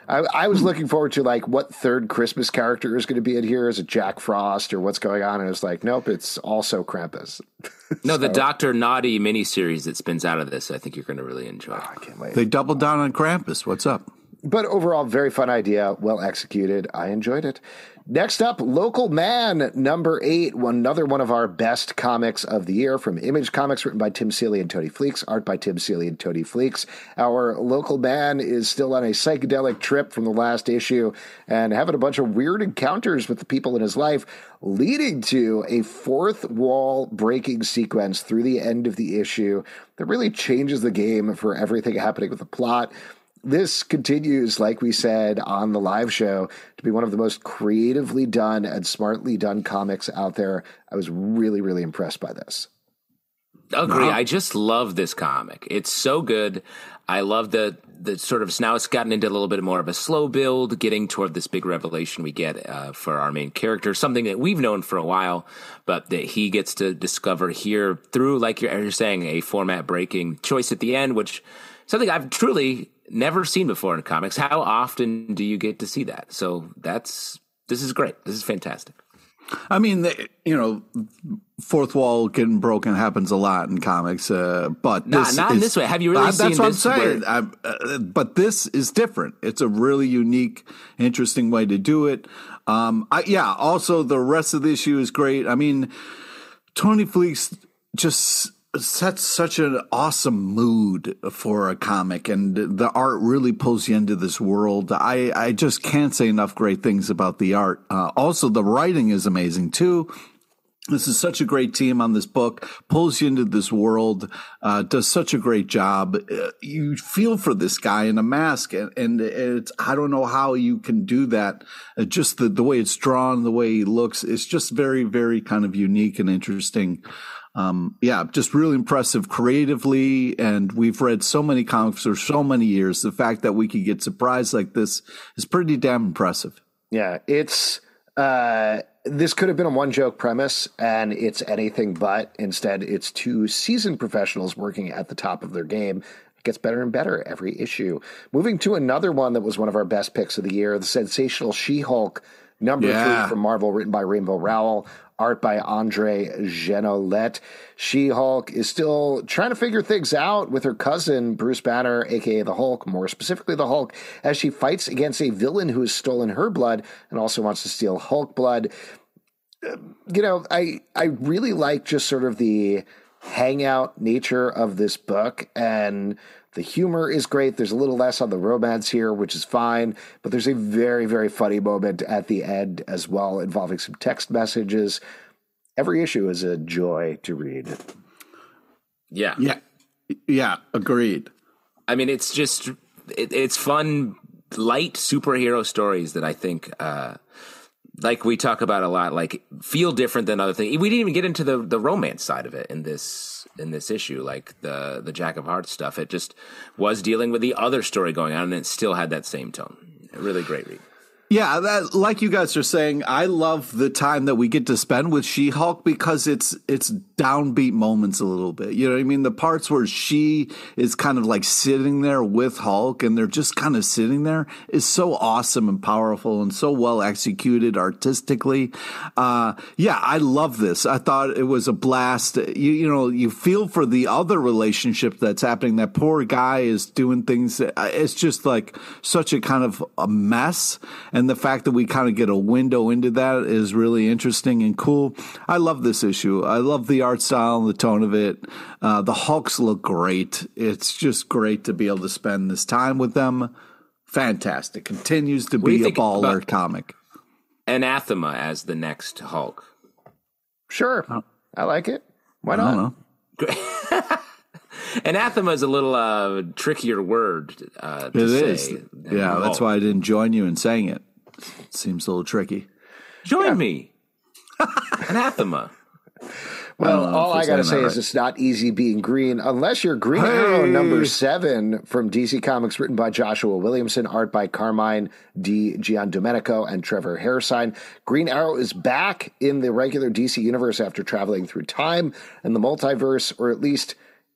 I was looking forward to like what third Christmas character is going to be in here. Is it Jack Frost or what's going on? And it's like, nope, it's also Krampus. No, the Dr. Naughty miniseries that spins out of this, I think you're going to really enjoy. I can't wait. They doubled down on Krampus. What's up? But overall, very fun idea, well executed. I enjoyed it. Next up, Local Man, number 8, another one of our best comics of the year from Image Comics, written by Tim Seeley and Tony Fleecs, art by Tim Seeley and Tony Fleecs. Our Local Man is still on a psychedelic trip from the last issue and having a bunch of weird encounters with the people in his life, leading to a fourth wall breaking sequence through the end of the issue that really changes the game for everything happening with the plot. This continues, like we said on the live show, to be one of the most creatively done and smartly done comics out there. I was really, really impressed by this. Agree. I just love this comic. It's so good. I love the sort of, now it's gotten into a little bit more of a slow build, getting toward this big revelation we get for our main character, something that we've known for a while, but that he gets to discover here through, like you're saying, a format breaking choice at the end, which something I've truly never seen before in comics. How often do you get to see that? So this is great. This is fantastic. I mean, fourth wall getting broken happens a lot in comics, but not in this way. Have you really seen this? That's what I'm saying. But this is different. It's a really unique, interesting way to do it. Also, the rest of the issue is great. I mean, Tony Fleecs just sets such an awesome mood for a comic, and the art really pulls you into this world. I just can't say enough great things about the art. Also, the writing is amazing too. This is such a great team on this book, pulls you into this world, does such a great job. You feel for this guy in a mask, and it's, I don't know how you can do that. Just the way it's drawn, the way he looks, it's just very, very kind of unique and interesting. Just really impressive creatively. And we've read so many comics for so many years. The fact that we could get surprised like this is pretty damn impressive. Yeah, it's this could have been a one joke premise, and it's anything but. Instead, it's two seasoned professionals working at the top of their game. It gets better and better every issue. Moving to another one that was one of our best picks of the year, the sensational She-Hulk, number 3 from Marvel, written by Rainbow Rowell, art by Andre Genolette. She-Hulk is still trying to figure things out with her cousin, Bruce Banner, a.k.a. the Hulk, more specifically the Hulk, as she fights against a villain who has stolen her blood and also wants to steal Hulk blood. I really like just sort of the hangout nature of this book, and the humor is great. There's a little less on the romance here, which is fine, but there's a very, very funny moment at the end as well, involving some text messages. Every issue is a joy to read. Yeah, agreed. I mean, it's just, it's fun, light superhero stories that I think, like we talk about a lot, like feel different than other things. We didn't even get into the romance side of it in this issue, like the Jack of Hearts stuff. It just was dealing with the other story going on, and it still had that same tone. A really great read. Yeah, that, like you guys are saying, I love the time that we get to spend with She-Hulk because it's downbeat moments a little bit. You know what I mean? The parts where she is kind of like sitting there with Hulk and they're just kind of sitting there is so awesome and powerful and so well executed artistically. I love this. I thought it was a blast. You feel for the other relationship that's happening. That poor guy is doing things. It's just like such a kind of a mess. And the fact that we kind of get a window into that is really interesting and cool. I love this issue. I love the art style and the tone of it. The Hulks look great. It's just great to be able to spend this time with them. Fantastic. Continues to be a baller comic. Anathema as the next Hulk. Sure. I like it. Why not? I don't know. Anathema is a little trickier word to say. It is. Yeah, that's why I didn't join you in saying it. Seems a little tricky. Join me. Anathema. Well, all I got to say is it's not easy being green unless you're Green Arrow number 7 from DC Comics, written by Joshua Williamson, art by Carmine Di Giandomenico and Trevor Hairsine. Green Arrow is back in the regular DC universe after traveling through time and the multiverse, or at least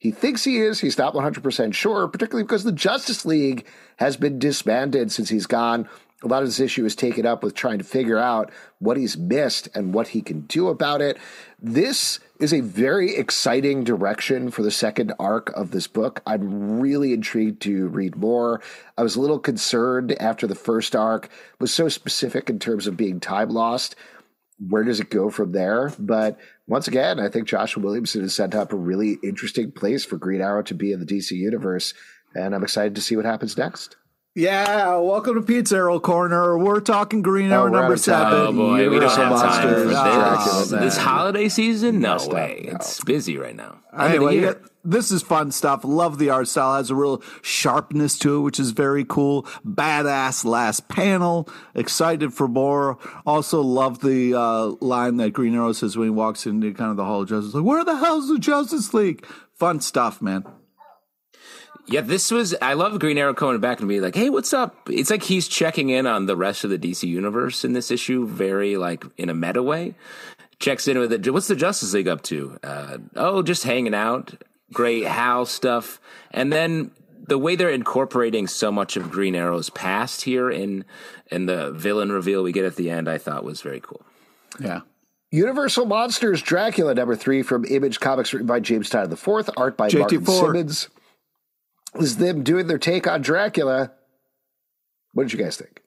He thinks he is. He's not 100% sure, particularly because the Justice League has been disbanded since he's gone. A lot of this issue is taken up with trying to figure out what he's missed and what he can do about it. This is a very exciting direction for the second arc of this book. I'm really intrigued to read more. I was a little concerned after the first arc was so specific in terms of being time lost. Where does it go from there? But once again, I think Joshua Williamson has set up a really interesting place for Green Arrow to be in the DC universe, and I'm excited to see what happens next. Yeah, welcome to Pete's Arrow Corner. We're talking Green Arrow number 7. Oh boy, we don't have time for Dracula, this holiday season. No Messed up, way, no. it's busy right now. Anyway, this is fun stuff. Love the art style. Has a real sharpness to it, which is very cool. Badass last panel. Excited for more. Also love the line that Green Arrow says when he walks into kind of the Hall of Justice. Like, where the hell's the Justice League? Fun stuff, man. Yeah, I love Green Arrow coming back and being like, hey, what's up? It's like he's checking in on the rest of the DC universe in this issue, very like in a meta way. Checks in with it. What's the Justice League up to? Just hanging out. Great Hal stuff. And then the way they're incorporating so much of Green Arrow's past here in the villain reveal we get at the end, I thought was very cool. Yeah. Universal Monsters Dracula number 3 from Image Comics, written by James Tynion IV, art by Martin Simmons. Is them doing their take on Dracula. What did you guys think?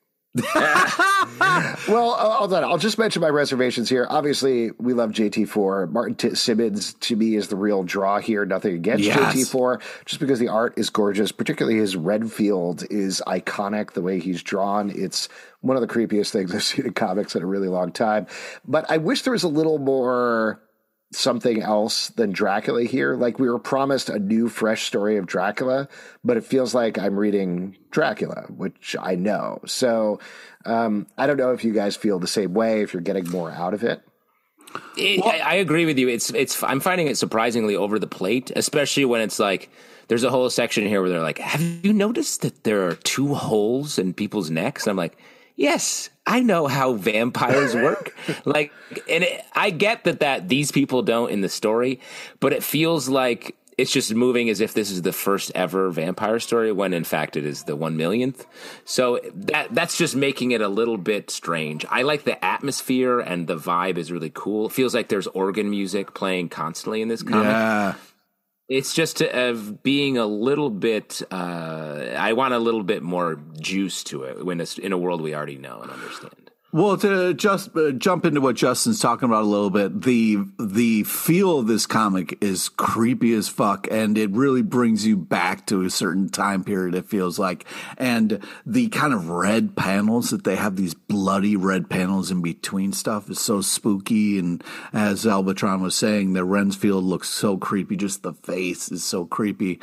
Well, hold on. I'll just mention my reservations here. Obviously, we love JT4. Martin Simmons, to me, is the real draw here. Nothing against JT4, just because the art is gorgeous. Particularly his Redfield is iconic, the way he's drawn. It's one of the creepiest things I've seen in comics in a really long time. But I wish there was a little more something else than Dracula here. Like, we were promised a new, fresh story of Dracula, but it feels like I'm reading Dracula, which I know. So I don't know if you guys feel the same way, if you're getting more out of it. I agree with you. I'm finding it surprisingly over the plate, especially when it's like there's a whole section here where they're like, have you noticed that there are 2 holes in people's necks? And I'm like, yes, I know how vampires work. I get that these people don't in the story, but it feels like it's just moving as if this is the first ever vampire story, when in fact it is the 1 millionth. So that's just making it a little bit strange. I like the atmosphere, and the vibe is really cool. It feels like there's organ music playing constantly in this comic. Yeah. It's just being a little bit. I want a little bit more juice to it when it's in a world we already know and understand. Well, to just jump into what Justin's talking about a little bit, the feel of this comic is creepy as fuck, and it really brings you back to a certain time period, it feels like. And the kind of red panels that they have, these bloody red panels in between stuff, is so spooky. And as Albatron was saying, the Renfield looks so creepy. Just the face is so creepy.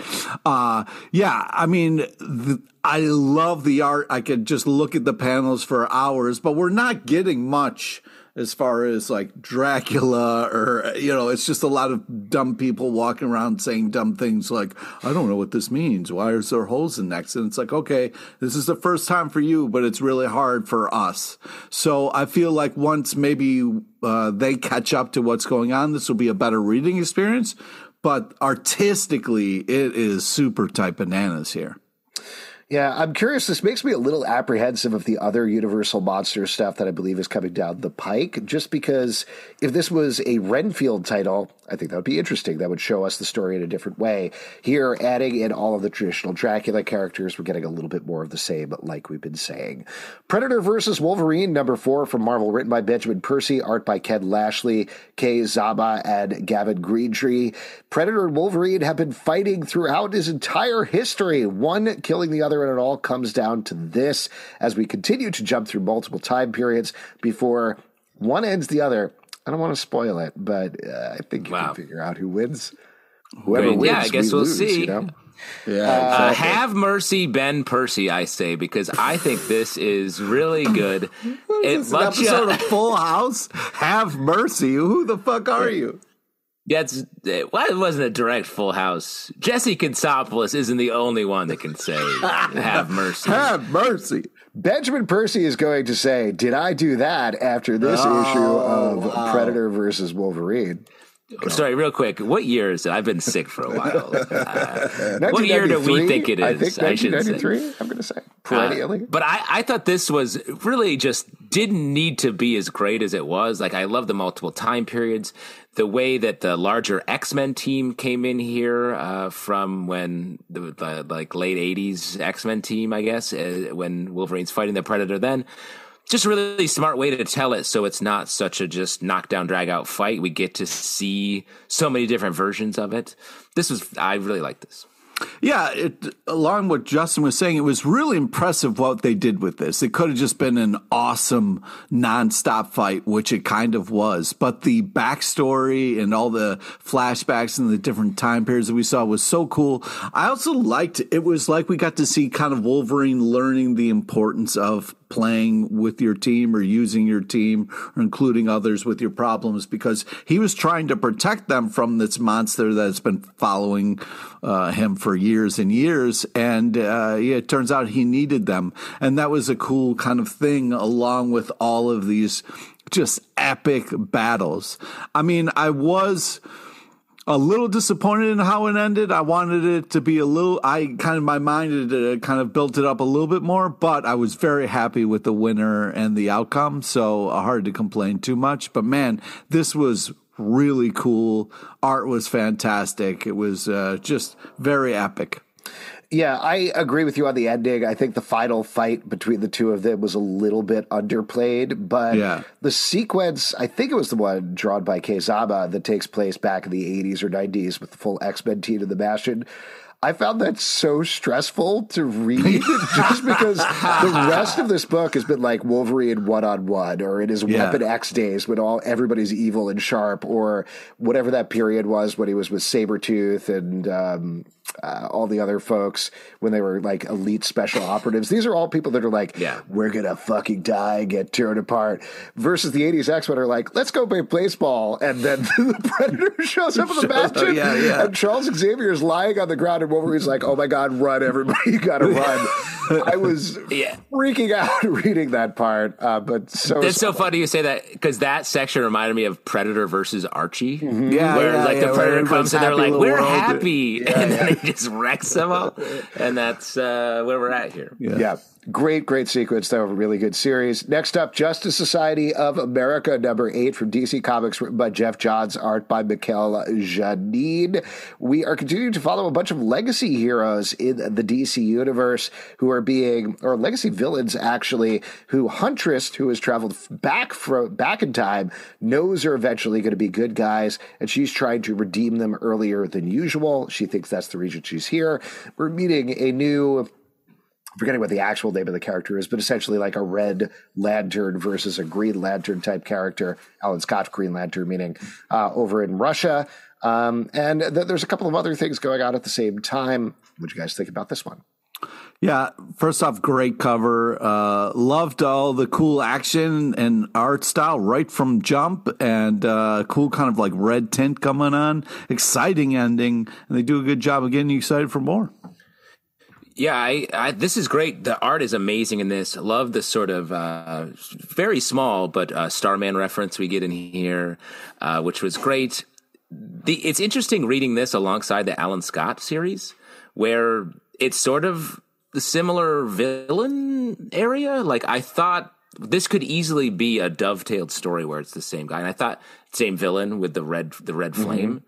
I mean, I love the art. I could just look at the panels for hours, but we're not getting much as far as like Dracula or, it's just a lot of dumb people walking around saying dumb things like, I don't know what this means. Why is there holes in necks? And it's like, okay, this is the first time for you, but it's really hard for us. So I feel like once maybe they catch up to what's going on, this will be a better reading experience. But artistically, it is super type bananas here. Yeah, I'm curious. This makes me a little apprehensive of the other Universal Monster stuff that I believe is coming down the pike, just because if this was a Renfield title, I think that would be interesting. That would show us the story in a different way. Here, adding in all of the traditional Dracula characters, we're getting a little bit more of the same, like we've been saying. Predator vs. Wolverine, number 4 from Marvel, written by Benjamin Percy, art by Ken Lashley, Kay Zaba, and Gavin Greentree. Predator and Wolverine have been fighting throughout his entire history, one killing the other, and it all comes down to this as we continue to jump through multiple time periods before one ends the other. I don't want to spoil it, but I think you can figure out who wins. Whoever wins, I guess we'll lose, see. Yeah, exactly. Have mercy, Ben Percy, I say, because I think this is really good. It's an episode of Full House. Have mercy. Who the fuck are you? It wasn't a direct Full House. Jesse Katsopoulos isn't the only one that can say, have mercy. Have mercy. Benjamin Percy is going to say, did I do that after this issue of Predator versus Wolverine? Sorry, real quick. What year is it? I've been sick for a while. What year do we think it is? I think 1993, I'm going to say. Perennially. But I thought this was really just didn't need to be as great as it was. Like, I love the multiple time periods. The way that the larger X-Men team came in here from when the like late 80s X-Men team, I guess, when Wolverine's fighting the Predator then. Just a really smart way to tell it so it's not such a just knockdown, drag-out fight. We get to see so many different versions of it. I really like this. Yeah, along with Justin was saying, it was really impressive what they did with this. It could have just been an awesome nonstop fight, which it kind of was. But the backstory and all the flashbacks and the different time periods that we saw was so cool. I also liked it was like we got to see kind of Wolverine learning the importance of playing with your team or using your team or including others with your problems, because he was trying to protect them from this monster that's been following him for years and years. And it turns out he needed them. And that was a cool kind of thing, along with all of these just epic battles. I mean, I was a little disappointed in how it ended. I wanted it to be my mind had kind of built it up a little bit more, but I was very happy with the winner and the outcome. So hard to complain too much, but man, this was really cool. Art was fantastic. It was just very epic. Yeah, I agree with you on the ending. I think the final fight between the two of them was a little bit underplayed, but the sequence, I think it was the one drawn by Kei-Zama that takes place back in the 80s or 90s with the full X-Men team in the Bastion. I found that so stressful to read just because the rest of this book has been like Wolverine one-on-one, or in his Weapon X days when everybody's evil and sharp, or whatever that period was when he was with Sabretooth and all the other folks when they were like elite special operatives. These are all people that are like, we're going to fucking die, get torn apart, versus the 80s X-Men are like, let's go play baseball. And then the Predator shows up in the Bastion and Charles Xavier is lying on the ground and Wolverine's like, oh my God, run, everybody, you got to run. I was freaking out reading that part. But it's so funny you say that, because that section reminded me of Predator versus Archie. Mm-hmm. The Predator comes and they're like, we're happy. And then he just wrecks them all. And that's where we're at here. Yeah. Great sequence, though. A really good series. Next up, Justice Society of America, number 8 from DC Comics, written by Jeff Johns, art by Mikel Janin. We are continuing to follow a bunch of legacy heroes in the DC universe who are or legacy villains, actually, who Huntress, who has traveled back in time, knows are eventually going to be good guys, and she's trying to redeem them earlier than usual. She thinks that's the reason she's here. We're meeting a new, forgetting what the actual name of the character is, but essentially like a Red Lantern versus a Green Lantern type character, Alan Scott's Green Lantern, meaning over in Russia. And there's a couple of other things going on at the same time. What do you guys think about this one? Yeah, first off, great cover. Loved all the cool action and art style right from jump, and cool kind of like red tint coming on. Exciting ending, and they do a good job of getting you excited for more. Yeah, this is great. The art is amazing in this. Love the sort of very small but Starman reference we get in here, which was great. It's interesting reading this alongside the Alan Scott series, where it's sort of the similar villain area. Like, I thought this could easily be a dovetailed story where it's the same guy, and I thought same villain with the red flame.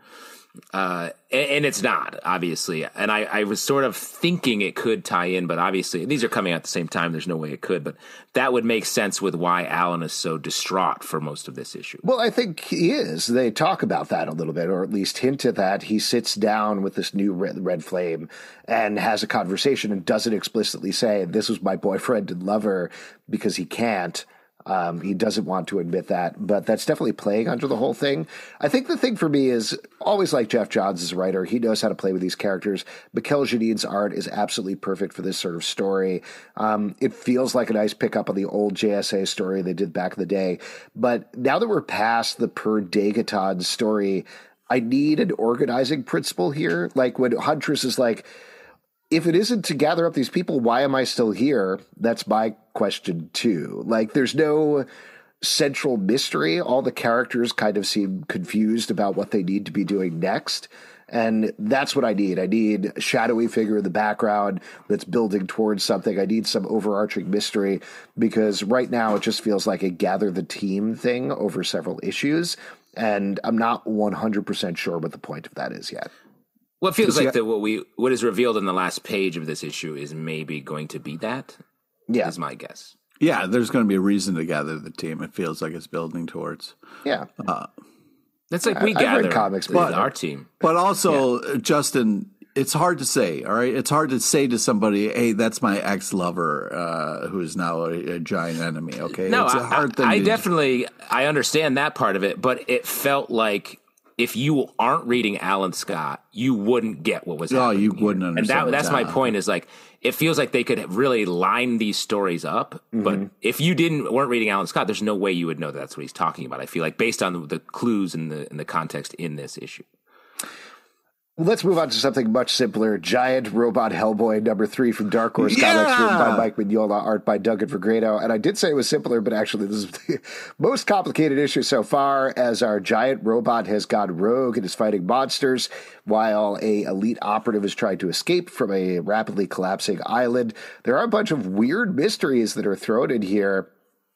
And it's not, obviously. And I was sort of thinking it could tie in, but obviously these are coming out at the same time. There's no way it could, but that would make sense with why Alan is so distraught for most of this issue. Well, I think he is. They talk about that a little bit, or at least hint at that. He sits down with this new red flame and has a conversation and doesn't explicitly say, this was my boyfriend and lover, because he can't. He doesn't want to admit that, but that's definitely playing under the whole thing. I think the thing for me is always like Jeff Johns as a writer. He knows how to play with these characters. Mikel Janin's art is absolutely perfect for this sort of story. It feels like a nice pickup on the old JSA story they did back in the day. But now that we're past the Per Degaton story, I need an organizing principle here. Like when Huntress is like, if it isn't to gather up these people, why am I still here? That's my question too. Like, there's no central mystery. All the characters kind of seem confused about what they need to be doing next. And that's what I need. I need a shadowy figure in the background that's building towards something. I need some overarching mystery, because right now it just feels like a gather the team thing over several issues. And I'm not 100% sure what the point of that is yet. Well, it feels like what is revealed in the last page of this issue is maybe going to be that. Yeah. Is my guess. Yeah, there's going to be a reason to gather the team. It feels like it's building towards. Yeah. That's like we gather comics, but our team. But also, Justin, it's hard to say, all right? It's hard to say to somebody, hey, that's my ex-lover who is now a giant enemy, okay? No, it's a hard thing I definitely I understand that part of it, but it felt like if you aren't reading Alan Scott, you wouldn't get what was happening. You wouldn't understand. And that's my point, is like, it feels like they could really line these stories up, but if you weren't reading Alan Scott, there's no way you would know that's what he's talking about. I feel like, based on the clues and the context in this issue. Well, let's move on to something much simpler. Giant Robot Hellboy #3 from Dark Horse Comics, written by Mike Mignola, art by Duncan Fegredo. And I did say it was simpler, but actually this is the most complicated issue so far, as our giant robot has gone rogue and is fighting monsters while a elite operative is trying to escape from a rapidly collapsing island. There are a bunch of weird mysteries that are thrown in here.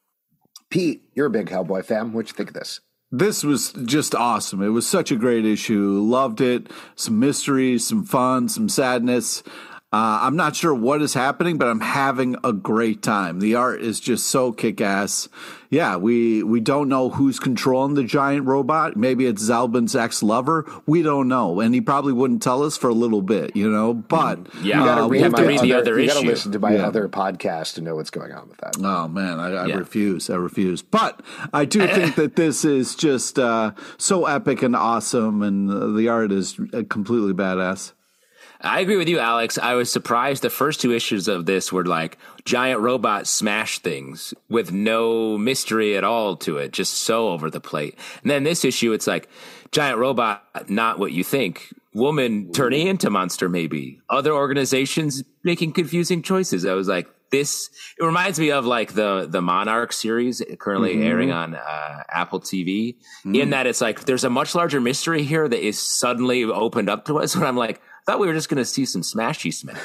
Pete, you're a big Hellboy fan. What'd you think of this? This was just awesome. It was such a great issue. Loved it. Some mystery, some fun, some sadness. I'm not sure what is happening, but I'm having a great time. The art is just so kick-ass. Yeah, we don't know who's controlling the giant robot. Maybe it's Zalbin's ex-lover. We don't know, and he probably wouldn't tell us for a little bit, But we have to read the other issue. You got to listen to my other podcast to know what's going on with that. Oh man, I refuse. I refuse. But I do think that this is just so epic and awesome, and the art is completely badass. I agree with you, Alex. I was surprised the first two issues of this were like giant robots smash things with no mystery at all to it, just so over the plate. And then this issue, it's like giant robot, not what you think. Woman turning into monster, maybe. Other organizations making confusing choices. I was like, it reminds me of like the Monarch series currently airing on Apple TV, in that it's like there's a much larger mystery here that is suddenly opened up to us. When I'm like, I thought we were just going to see some smashy smash.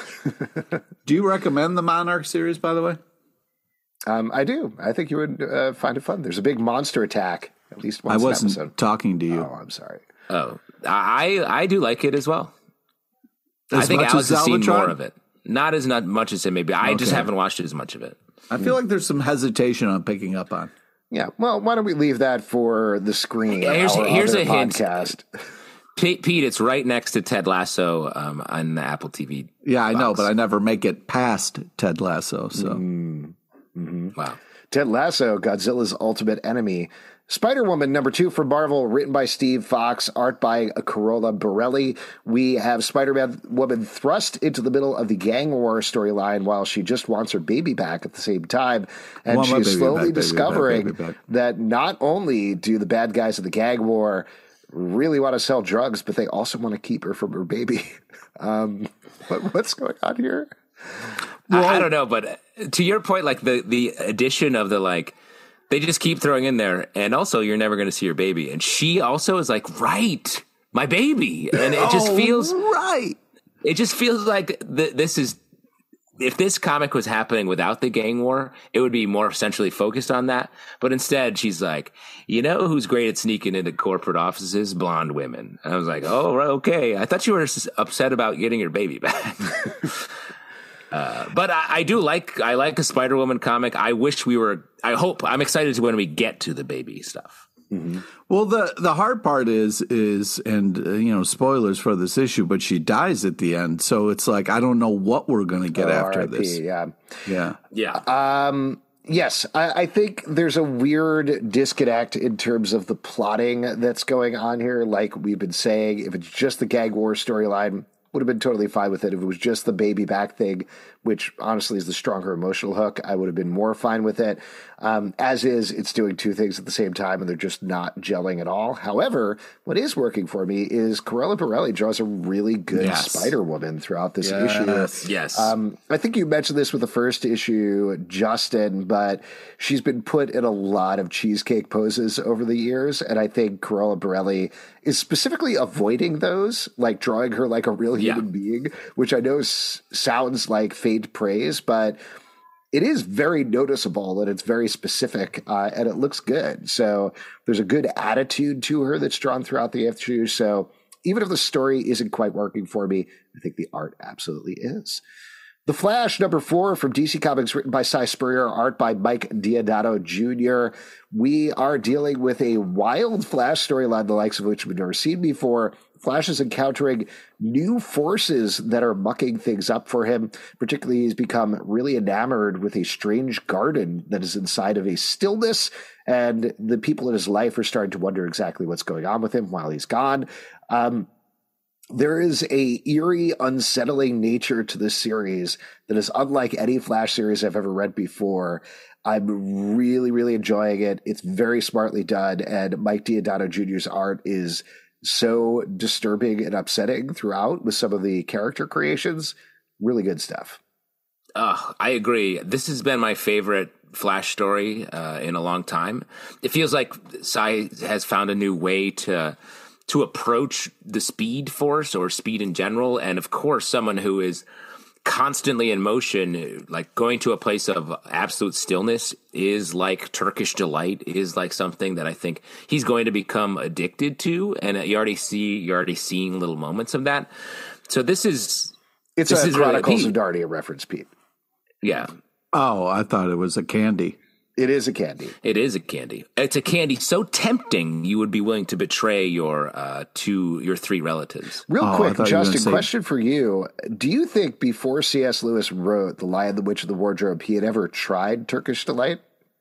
Do you recommend the Monarch series, by the way? I do. I think you would find it fun. There's a big monster attack, at least once I an wasn't episode. talking to you. Oh, I'm sorry. Oh, I do like it as well. As I think much Alex as has seen Zalbatron? more of it. Not much as it may be. I just haven't watched as much of it. I feel like there's some hesitation on picking up on. Yeah. Well, why don't we leave that for the screen? Here's a podcast. Hint. Pete, it's right next to Ted Lasso on the Apple TV. Yeah, I know, but I never make it past Ted Lasso. So, Wow. Ted Lasso, Godzilla's ultimate enemy. Spider-Woman #2 from Marvel, written by Steve Fox, art by Carola Borelli. We have Spider-Woman thrust into the middle of the gang war storyline while she just wants her baby back at the same time. And she's slowly discovering that not only do the bad guys of the gang war really want to sell drugs, but they also want to keep her from her baby. What's going on here? Well, I don't know, but to your point, like the addition of the like, they just keep throwing in there, and also you're never going to see your baby, and she also is like, right, my baby, and it just feels right. It just feels like this is. If this comic was happening without the gang war, it would be more centrally focused on that. But instead, she's like, you know who's great at sneaking into corporate offices? Blonde women. And I was like, oh, okay. I thought you were upset about getting your baby back. But I like a Spider-Woman comic. I'm excited to when we get to the baby stuff. Mm-hmm. Well, the hard part is, and spoilers for this issue, but she dies at the end. So it's like, I don't know what we're going to get after R.I.P., this. Yeah. Yes, I think there's a weird disconnect in terms of the plotting that's going on here. Like we've been saying, if it's just the gang war storyline, would have been totally fine with it. If it was just the baby back thing, which honestly is the stronger emotional hook, I would have been more fine with it. As is, it's doing two things at the same time, and they're just not gelling at all. However, what is working for me is Corella Borelli draws a really good Spider-Woman throughout this issue. Yes. I think you mentioned this with the first issue, Justin, but she's been put in a lot of cheesecake poses over the years, and I think Corella Borelli is specifically avoiding those, like drawing her like a real human being, which I know sounds like faint praise, but it is very noticeable and it's very specific, and it looks good. So there's a good attitude to her that's drawn throughout the issue. So even if the story isn't quite working for me, I think the art absolutely is. The Flash, number 4 from DC Comics, written by Cy Spurrier, art by Mike Deodato Jr. We are dealing with a wild Flash storyline, the likes of which we've never seen before. Flash is encountering new forces that are mucking things up for him. Particularly, he's become really enamored with a strange garden that is inside of a stillness, and the people in his life are starting to wonder exactly what's going on with him while he's gone. There is a eerie, unsettling nature to this series that is unlike any Flash series I've ever read before. I'm really, really enjoying it. It's very smartly done, and Mike Deodato Jr.'s art is so disturbing and upsetting throughout with some of the character creations. Really good stuff. I agree. This has been my favorite Flash story in a long time. It feels like Cy has found a new way to approach the Speed Force or Speed in general. And of course, someone who is constantly in motion, like going to a place of absolute stillness, is like Turkish delight, is like something that I think he's going to become addicted to. And you're already seeing little moments of that. So this is Chronicles of Narnia reference, Pete. Yeah. Oh, I thought it was a candy. It is a candy. It is a candy. It's a candy so tempting you would be willing to betray your 3 relatives. Real quick, Justin, question for you. Do you think before C.S. Lewis wrote The Lion, the Witch, and the Wardrobe, he had ever tried Turkish delight?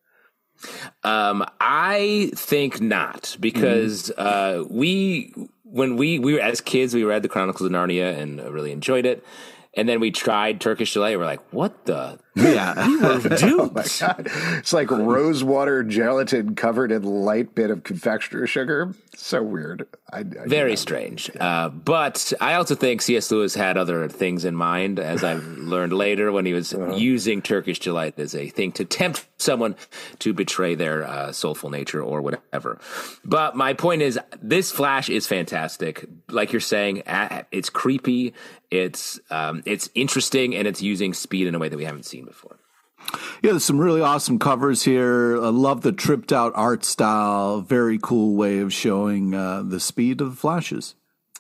I think not, because when we were as kids, we read the Chronicles of Narnia and really enjoyed it. And then we tried Turkish delight. We're like, what the? Yeah. We were duped. Oh my God. It's like rose water gelatin covered in light bit of confectioner sugar. So weird. Very strange. But I also think C.S. Lewis had other things in mind, as I've learned later, when he was using Turkish delight as a thing to tempt someone to betray their soulful nature or whatever. But my point is, this Flash is fantastic. Like you're saying, it's creepy, it's interesting, and it's using speed in a way that we haven't seen before. Yeah, there's some really awesome covers here. I love the tripped out art style. Very cool way of showing the speed of the Flashes.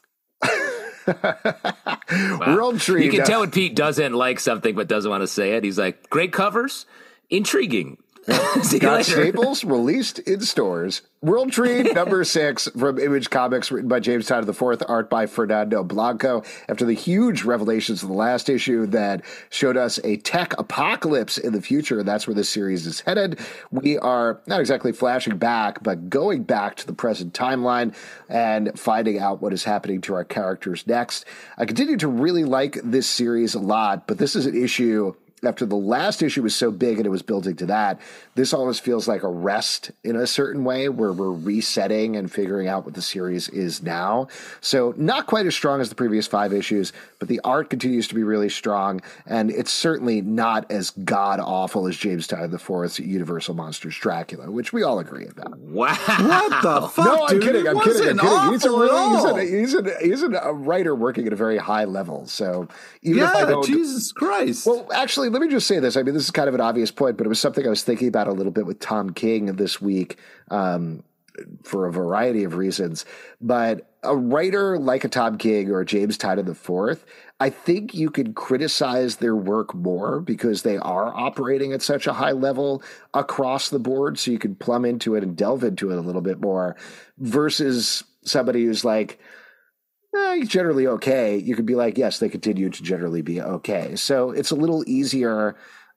World Tree. You can tell when Pete doesn't like something but doesn't want to say it. He's like, great covers, intriguing. Scott Staples, released in stores. World Tree number 6 from Image Comics, written by James Tynion IV, art by Fernando Blanco. After the huge revelations of the last issue that showed us a tech apocalypse in the future, and that's where this series is headed, we are not exactly flashing back, but going back to the present timeline and finding out what is happening to our characters next. I continue to really like this series a lot, but this is an issue. After the last issue was so big and it was building to that, this almost feels like a rest in a certain way where we're resetting and figuring out what the series is now. So not quite as strong as the previous 5 issues, but the art continues to be really strong, and it's certainly not as god-awful as James Tynion IV's Universal Monsters Dracula, which we all agree about. Wow. What the fuck, No, I'm dude? kidding. I'm kidding. He's a writer working at a very high level. So even if I don't... Jesus Christ. Well, actually, let me just say this. I mean, this is kind of an obvious point, but it was something I was thinking about a little bit with Tom King this week for a variety of reasons. But a writer like a Tom King or a James Tynion IV, I think you could criticize their work more because they are operating at such a high level across the board. So you can plumb into it and delve into it a little bit more versus somebody who's like, he's generally okay. You could be like, yes, they continue to generally be okay. So it's a little easier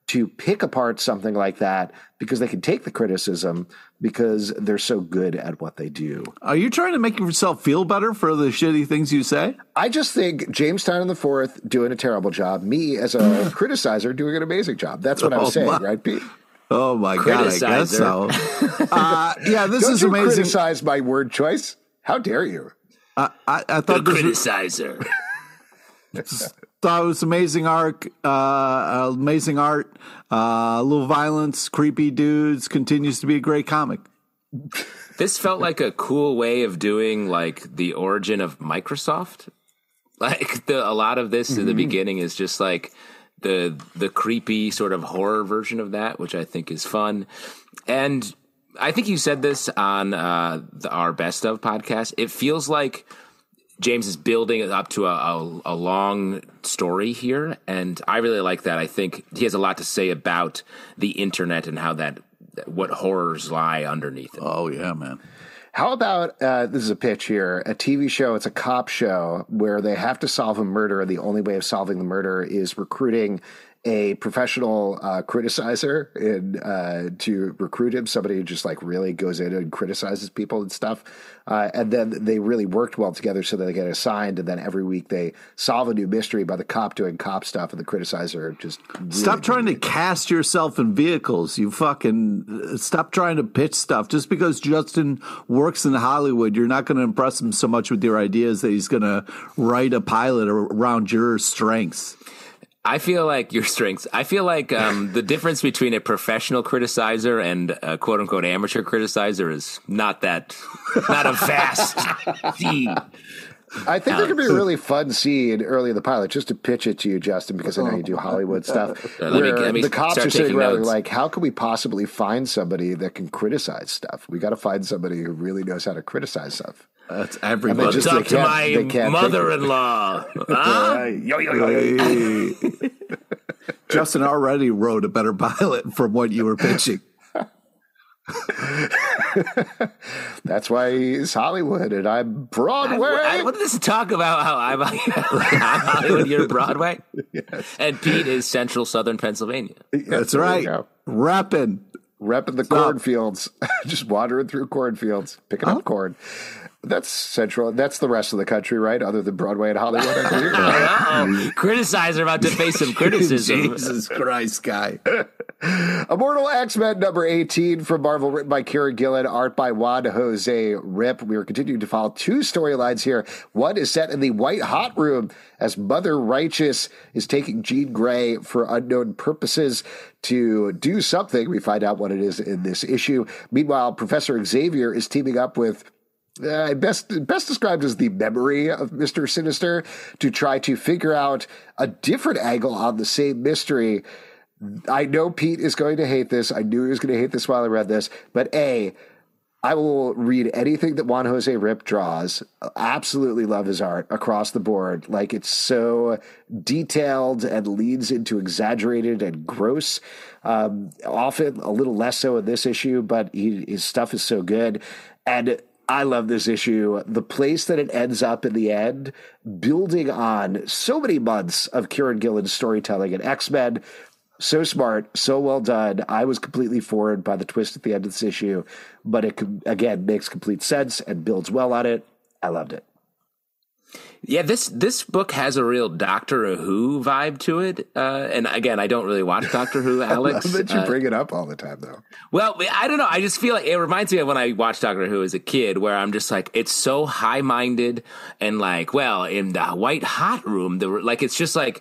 to pick apart something like that because they can take the criticism because they're so good at what they do. Are you trying to make yourself feel better for the shitty things you say? I just think James Tynion IV doing a terrible job, me as a criticizer doing an amazing job. That's what I'm saying, right, Pete? Oh, my God, I guess so. Yeah, this is amazing. Don't criticize my word choice. How dare you? I thought the criticizer. Thought it was amazing art, a little violence, creepy dudes, continues to be a great comic. This felt like a cool way of doing like the origin of Microsoft. Like a lot of this in the beginning is just like the creepy sort of horror version of that, which I think is fun. And I think you said this on our Best of podcast. It feels like James is building it up to a long story here, and I really like that. I think he has a lot to say about the internet and how what horrors lie underneath it. Oh, yeah, man. How about, this is a pitch here, a TV show, it's a cop show where they have to solve a murder, and the only way of solving the murder is recruiting a professional criticizer to recruit him, somebody who just like really goes in and criticizes people and stuff. And then they really worked well together so that they get assigned. And then every week they solve a new mystery by the cop doing cop stuff and the criticizer just really stop trying to cast yourself in vehicles. You fucking stop trying to pitch stuff. Just because Justin works in Hollywood, you're not going to impress him so much with your ideas that he's going to write a pilot around your strengths. I feel like your strengths. I feel like the difference between a professional criticizer and a quote unquote amateur criticizer is not a vast scene. I think there could be a really fun scene early in the pilot, just to pitch it to you, Justin, because I know you do Hollywood stuff. Where the cops are sitting around like, how can we possibly find somebody that can criticize stuff? We got to find somebody who really knows how to criticize stuff. That's everybody. Talk to my mother-in-law. Justin already wrote a better pilot from what you were pitching. That's why he's Hollywood and I'm Broadway. What did this talk about? How I'm Hollywood, you're Broadway? Yes. And Pete is Central Southern Pennsylvania. That's right. Repping the cornfields. Just wandering through cornfields, picking up corn. That's Central. That's the rest of the country, right? Other than Broadway and Hollywood. Criticizer about to face some criticism. Jesus Christ, guy. Immortal X-Men number 18 from Marvel, written by Kieran Gillen, art by Juan Jose Rip. We are continuing to follow two storylines here. One is set in the White Hot Room as Mother Righteous is taking Jean Grey for unknown purposes to do something. We find out what it is in this issue. Meanwhile, Professor Xavier is teaming up with best described as the memory of Mr. Sinister to try to figure out a different angle on the same mystery. I know Pete is going to hate this. I knew he was going to hate this while I read this. But I will read anything that Juan Jose Rip draws. Absolutely love his art across the board. Like, it's so detailed and leads into exaggerated and gross. Often a little less so in this issue, but his stuff is so good. And I love this issue. The place that it ends up in the end, building on so many months of Kieran Gillen's storytelling in X-Men. So smart, so well done. I was completely floored by the twist at the end of this issue, but it, again, makes complete sense and builds well on it. I loved it. Yeah, this book has a real Doctor Who vibe to it. And again, I don't really watch Doctor Who, Alex. I love that you bring it up all the time, though. Well, I don't know. I just feel like it reminds me of when I watched Doctor Who as a kid, where I'm just like, it's so high-minded and like, well, in the White Hot Room, like it's just like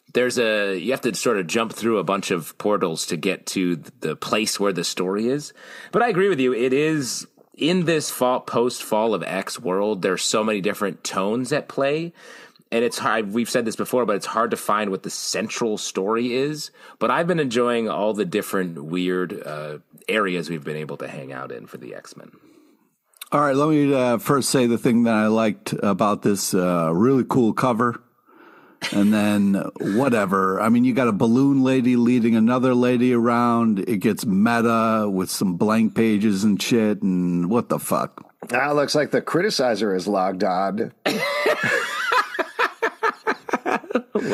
you have to sort of jump through a bunch of portals to get to the place where the story is. But I agree with you. It is. In this post-Fall of X world, there's so many different tones at play, and it's hard. We've said this before, but it's hard to find what the central story is. But I've been enjoying all the different weird areas we've been able to hang out in for the X-Men. All right, let me first say the thing that I liked about this really cool cover. And then whatever. I mean, you got a balloon lady leading another lady around. It gets meta with some blank pages and shit. And what the fuck? Looks like the criticizer is logged on. Wow.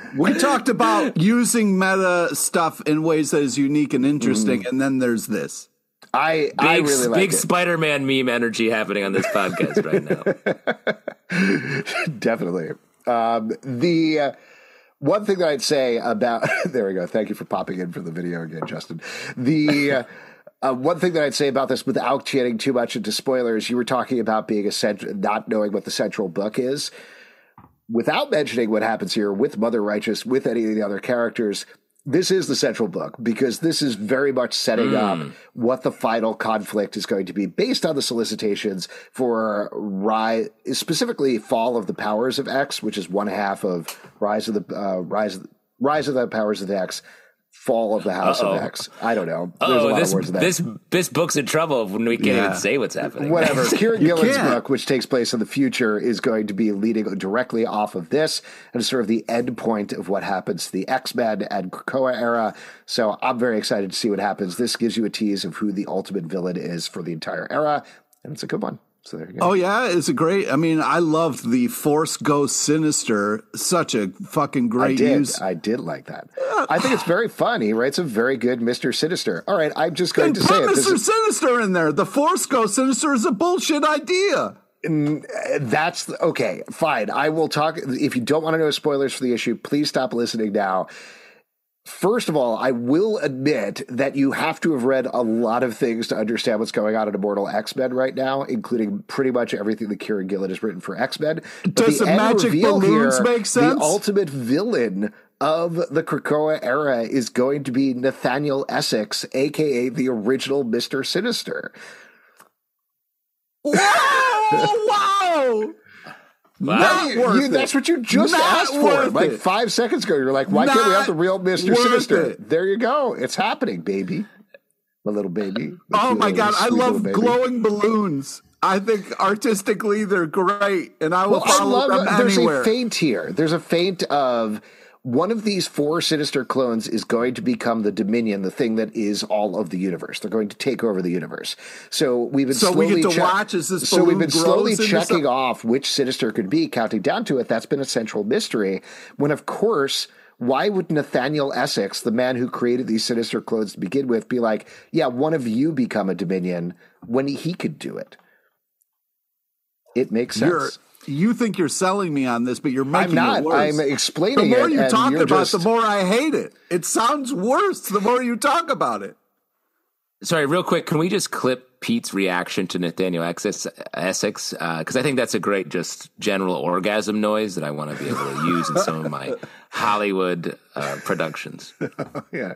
We talked about using meta stuff in ways that is unique and interesting, and then there's this. I really like big it. Spider-Man meme energy happening on this podcast right now. Definitely. The one thing that I'd say about there we go. Thank you for popping in for the video again, Justin. The one thing that I'd say about this, without getting too much into spoilers, you were talking about being not knowing what the central book is. Without mentioning what happens here with Mother Righteous, with any of the other characters, this is the central book, because this is very much setting up what the final conflict is going to be based on the solicitations for specifically Fall of the Powers of X, which is one half of Rise of the Powers of X, Fall of the House of X. I don't know. There's a lot of words in that. This book's in trouble when we can't even say what's happening. Whatever. Kieran Gillen's book, which takes place in the future, is going to be leading directly off of this, and it's sort of the end point of what happens to the X-Men and Krakoa era. So I'm very excited to see what happens. This gives you a tease of who the ultimate villain is for the entire era, and it's a good one. So there you go. Oh, yeah, it's a great. I mean, I loved the Force Ghost Sinister. Such a fucking great use. I did like that. I think it's very fun. He writes a very good Mr. Sinister. All right, I'm just going to say it. Put Mr. Sinister in there. The Force Ghost Sinister is a bullshit idea. That's okay. Fine. I will talk. If you don't want to know spoilers for the issue, please stop listening now. First of all, I will admit that you have to have read a lot of things to understand what's going on in Immortal X-Men right now, including pretty much everything that Kieran Gillen has written for X-Men. Does the magic balloons make sense? The ultimate villain of the Krakoa era is going to be Nathaniel Essex, a.k.a. the original Mr. Sinister. Wow! Wow. That's what you just asked for. Like 5 seconds ago, you're like, why can't we have the real Mr. Sinister? There you go. It's happening, baby. My little baby. Oh, my God. I love glowing balloons. I think artistically they're great, and I will follow them anywhere. There's a feint here. There's a feint of one of these 4 Sinister clones is going to become the Dominion, the thing that is all of the universe. They're going to take over the universe. So we've been slowly checking off which Sinister could be, counting down to it. That's been a central mystery. When, of course, why would Nathaniel Essex, the man who created these Sinister clones to begin with, be like, yeah, one of you become a Dominion when he could do it? It makes sense. You think you're selling me on this, but you're making it worse. I'm explaining it. The more you talk about it, the more I hate it. It sounds worse the more you talk about it. Sorry, real quick, can we just clip Pete's reaction to Nathaniel Essex? Because I think that's a great just general orgasm noise that I want to be able to use in some of my Hollywood productions. Yeah.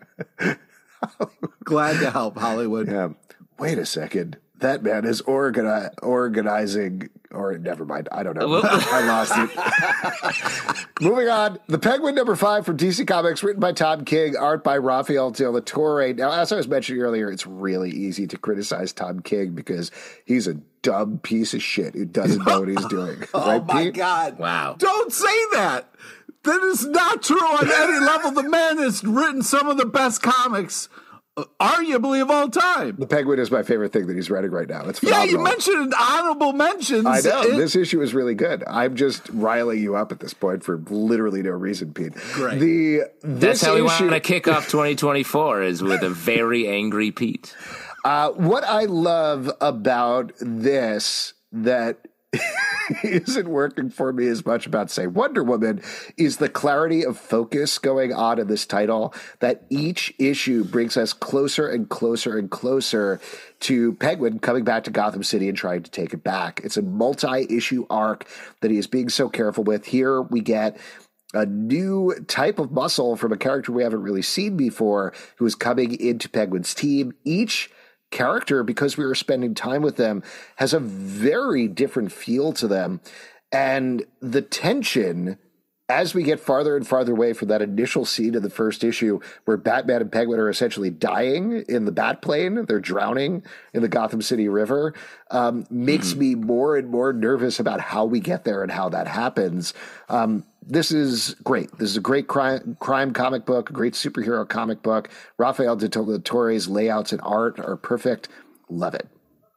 Glad to help, Hollywood. Yeah. Wait a second. That man is organizing, or never mind. I don't know. I lost it. Moving on. The Penguin #5 from DC Comics, written by Tom King, art by Rafael de la Torre. Now, as I was mentioning earlier, it's really easy to criticize Tom King because he's a dumb piece of shit who doesn't know what he's doing. Oh, my God. Wow. Don't say that. That is not true on any level. The man has written some of the best comics, arguably, of all time. The Penguin is my favorite thing that he's writing right now. It's phenomenal. Yeah, you mentioned honorable mentions. I know. This issue is really good. I'm just riling you up at this point for literally no reason, Pete. Great. That's how we want to kick off 2024, is with a very angry Pete. What I love about this that isn't working for me as much about, say, Wonder Woman, is the clarity of focus going on in this title, that each issue brings us closer and closer and closer to Penguin coming back to Gotham City and trying to take it back. It's a multi-issue arc that he is being so careful with. Here we get a new type of muscle from a character we haven't really seen before, who is coming into Penguin's team. Each character, because we were spending time with them, has a very different feel to them. And the tension, as we get farther and farther away from that initial scene of the first issue where Batman and Penguin are essentially dying in the Batplane, they're drowning in the Gotham City River, makes me more and more nervous about how we get there and how that happens. This is great. This is a great crime comic book, a great superhero comic book. Rafael de la Torre's layouts and art are perfect. Love it.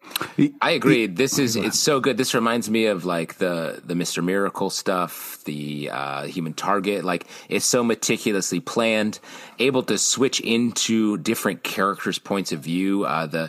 I agree. It's so good. This reminds me of like the Mr. Miracle stuff, the Human Target. Like, it's so meticulously planned, able to switch into different characters' points of view. The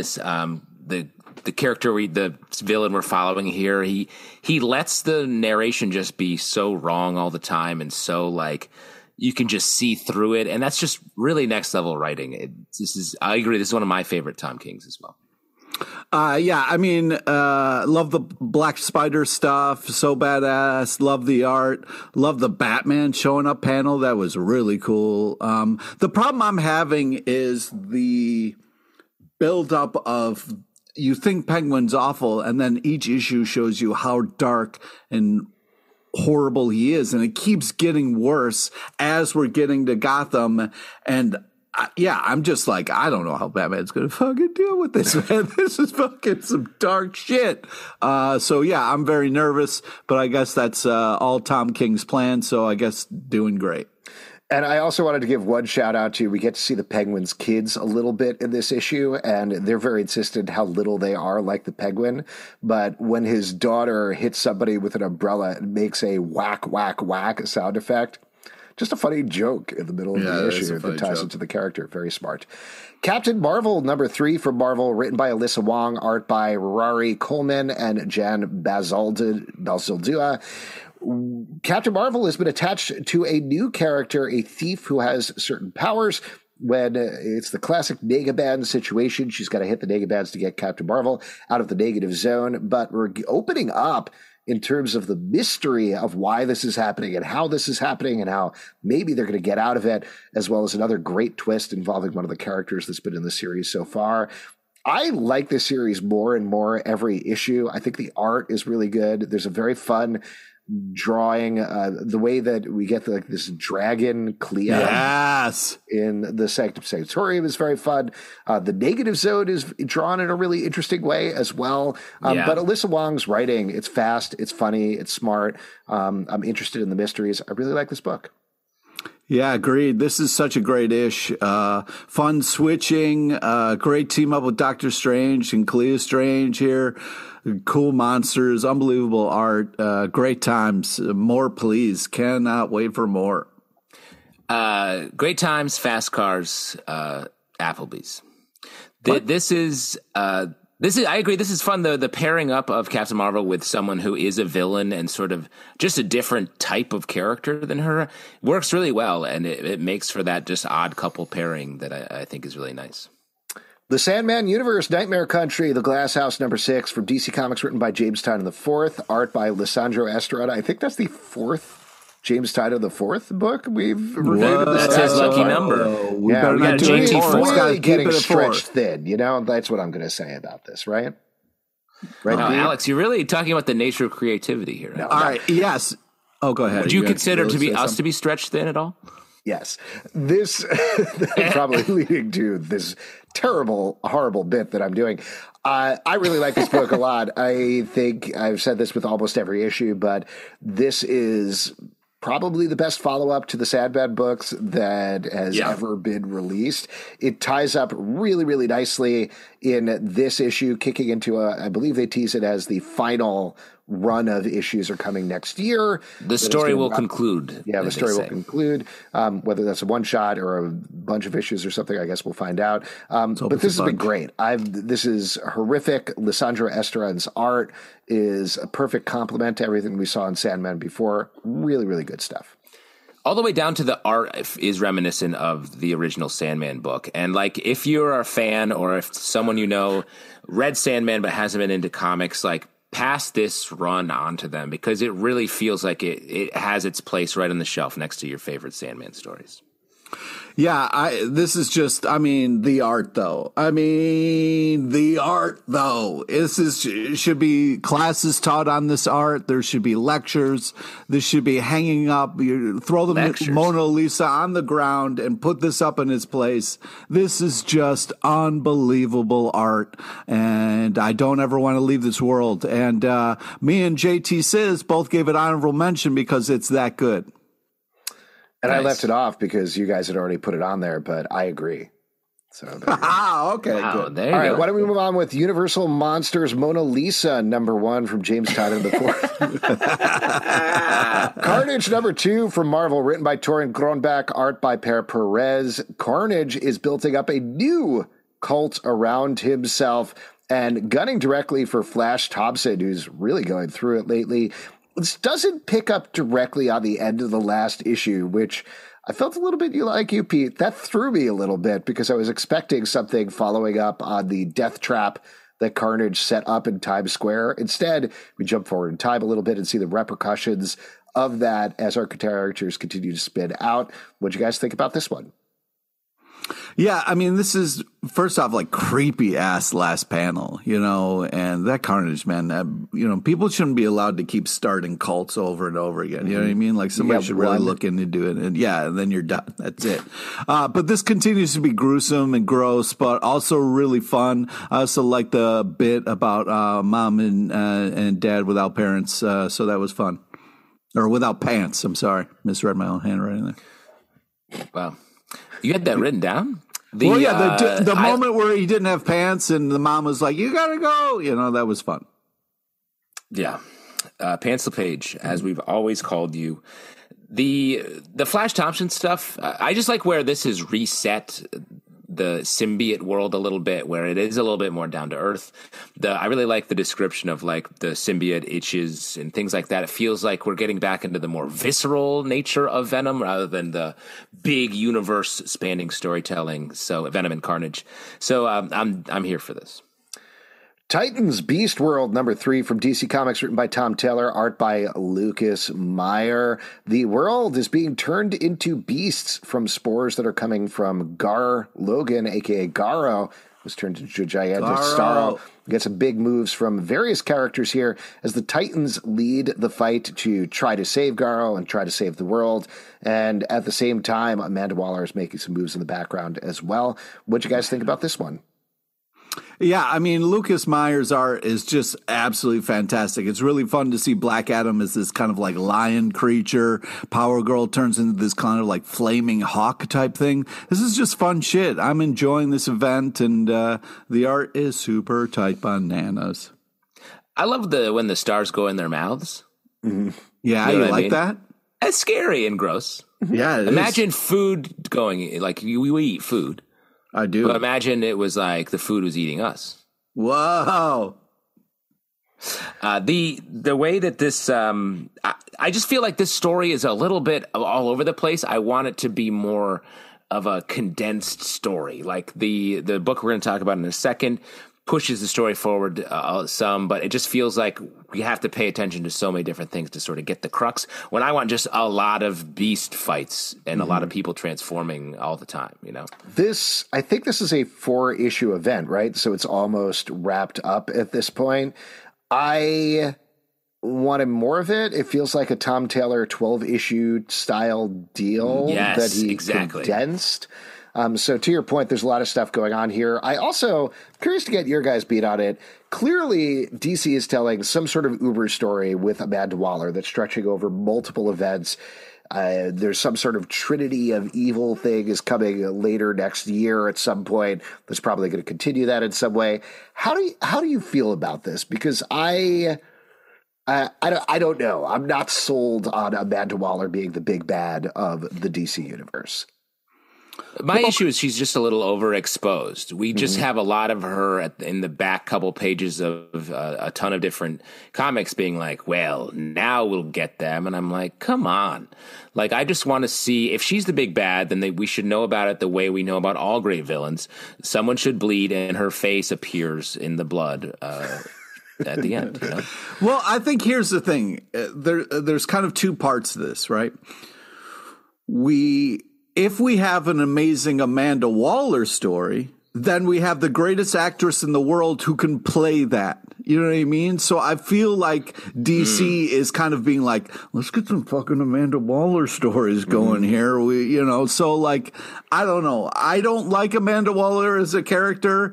character, the villain we're following here, he lets the narration just be so wrong all the time, and so like you can just see through it, and that's just really next level writing. I agree. This is one of my favorite Tom Kings as well. Yeah, I mean, love the Black Spider stuff. So badass. Love the art. Love the Batman showing up panel. That was really cool. The problem I'm having is the buildup of, you think Penguin's awful, and then each issue shows you how dark and horrible he is, and it keeps getting worse as we're getting to Gotham. And I'm just like, I don't know how Batman's going to fucking deal with this, man. This is fucking some dark shit. So yeah, I'm very nervous, but I guess that's all Tom King's plan. So I guess doing great. And I also wanted to give one shout out to, we get to see the Penguin's kids a little bit in this issue, and they're very insistent how little they are like the Penguin. But when his daughter hits somebody with an umbrella, it makes a whack, whack, whack sound effect. Just a funny joke in the middle of the issue that ties into the character. Very smart. Captain Marvel, #3 from Marvel, written by Alyssa Wong, art by Rari Coleman and Jan Bazaldua. Captain Marvel has been attached to a new character, a thief who has certain powers. When it's the classic Negaban situation, she's got to hit the Negabans to get Captain Marvel out of the negative zone. But we're opening up in terms of the mystery of why this is happening and how this is happening and how maybe they're going to get out of it, as well as another great twist involving one of the characters that's been in the series so far. I like this series more and more every issue. I think the art is really good. There's a very fun drawing, the way that we get this dragon Clea in the Sanctum Sanctorium is very fun. The negative zone is drawn in a really interesting way as well. But Alyssa Wong's writing, it's fast, it's funny, it's smart. I'm interested in the mysteries. I really like this book. Yeah, agreed. This is such a great ish. Fun switching, great team up with Doctor Strange and Clea Strange here. Cool monsters, unbelievable art, great times. More, please. Cannot wait for more. Great times, fast cars, Applebee's. This is I agree. This is fun. The pairing up of Captain Marvel with someone who is a villain and sort of just a different type of character than her works really well, and it makes for that just odd couple pairing that I think is really nice. The Sandman Universe, Nightmare Country, The Glass House, #6 from DC Comics, written by James Tynion IV, art by Lisandro Estrada. I think that's the fourth James Tynion IV book we've reviewed. That's his lucky number. We got JT4. Really getting stretched thin, That's what I'm going to say about this, right? Right, Alex, you're really talking about the nature of creativity here. No, all right, yes. Oh, go ahead. Would you consider us to be stretched thin at all? Yes. This probably leading to this terrible, horrible bit that I'm doing. I really like this book a lot. I think I've said this with almost every issue, but this is probably the best follow-up to the Sandman books that has ever been released. It ties up really, really nicely in this issue, kicking into I believe they tease it as the final run of issues are coming next year. The story will conclude. Yeah, the story will conclude. Whether that's a one-shot or a bunch of issues or something, I guess we'll find out. But this has been great. This is horrific. Lisandro Estrada's art is a perfect complement to everything we saw in Sandman before. Really, really good stuff. All the way down to the art is reminiscent of the original Sandman book. And like, if you're a fan or if someone read Sandman but hasn't been into comics, like, pass this run on to them, because it really feels like it has its place right on the shelf next to your favorite Sandman stories. Yeah, this is just, the art though. Should be classes taught on this art. There should be lectures. This should be hanging up. You throw the Mona Lisa on the ground and put this up in its place. This is just unbelievable art. And I don't ever want to leave this world. And me and JT Sizz both gave it honorable mention because it's that good. And nice. I left it off because you guys had already put it on there, but I agree. So okay, wow, good. there you all right, go. why don't we move on with Universal Monsters Mona Lisa #1 from James Tynion IV. Carnage #2 from Marvel, written by Torin Grönbach, art by Per Perez. Carnage is building up a new cult around himself and gunning directly for Flash Thompson, who's really going through it lately. This doesn't pick up directly on the end of the last issue, which I felt a little bit like you, Pete. That threw me a little bit because I was expecting something following up on the death trap that Carnage set up in Times Square. Instead, we jump forward in time a little bit and see the repercussions of that as our characters continue to spin out. What do you guys think about this one? Yeah, I mean, this is, first off, like creepy ass last panel, and that Carnage, man, people shouldn't be allowed to keep starting cults over and over again. You know what I mean? Like somebody should really look into it, and then you're done. That's it. But this continues to be gruesome and gross, but also really fun. I also like the bit about mom and dad without parents, so that was fun. Or without pants, I'm sorry. Misread my own handwriting there. Wow. You had that written down? The moment where he didn't have pants and the mom was like, you gotta go, that was fun. Yeah. Pants LePage, as we've always called you. The Flash Thompson stuff, I just like where this is reset the symbiote world a little bit, where it is a little bit more down to earth. I really like the description of like the symbiote itches and things like that. It feels like we're getting back into the more visceral nature of Venom rather than the big universe spanning storytelling. So Venom and Carnage. So I'm here for this. Titans Beast World #3 from DC Comics, written by Tom Taylor, art by Lucas Meyer. The world is being turned into beasts from spores that are coming from Gar Logan, a.k.a. Garo, who's turned into a gigantic Starro. We get some big moves from various characters here as the Titans lead the fight to try to save Garo and try to save the world. And at the same time, Amanda Waller is making some moves in the background as well. What do you guys think about this one? Yeah, I mean, Lucas Meyer's art is just absolutely fantastic. It's really fun to see Black Adam as this kind of like lion creature. Power Girl turns into this kind of like flaming hawk type thing. This is just fun shit. I'm enjoying this event, and the art is super tight bananas. I love when the stars go in their mouths. Mm-hmm. Yeah, you like that? It's scary and gross. Yeah, imagine food going, like we eat food. I do. But imagine it was like the food was eating us. Whoa. The way that this, I just feel like this story is a little bit all over the place. I want it to be more of a condensed story. Like the book we're going to talk about in a second pushes the story forward some, but it just feels like we have to pay attention to so many different things to sort of get the crux, when I want just a lot of beast fights and a lot of people transforming all the time, I think this is a 4-issue event, right? So it's almost wrapped up at this point. I wanted more of it. It feels like a Tom Taylor 12-issue style deal that he condensed. So to your point, there's a lot of stuff going on here. I also curious to get your guys' beat on it. Clearly, DC is telling some sort of Uber story with Amanda Waller that's stretching over multiple events. There's some sort of Trinity of Evil thing is coming later next year at some point. That's probably going to continue that in some way. How do you feel about this? Because I don't know. I'm not sold on Amanda Waller being the big bad of the DC universe. My issue is she's just a little overexposed. We just have a lot of her in the back couple pages of a ton of different comics being like, well, now we'll get them. And I'm like, come on. Like, I just want to see if she's the big bad, then we should know about it the way we know about all great villains. Someone should bleed and her face appears in the blood at the end. Well, I think here's the thing. There's kind of two parts to this, right? If we have an amazing Amanda Waller story, then we have the greatest actress in the world who can play that. You know what I mean? So I feel like DC is kind of being like, let's get some fucking Amanda Waller stories going here. So like, I don't know. I don't like Amanda Waller as a character.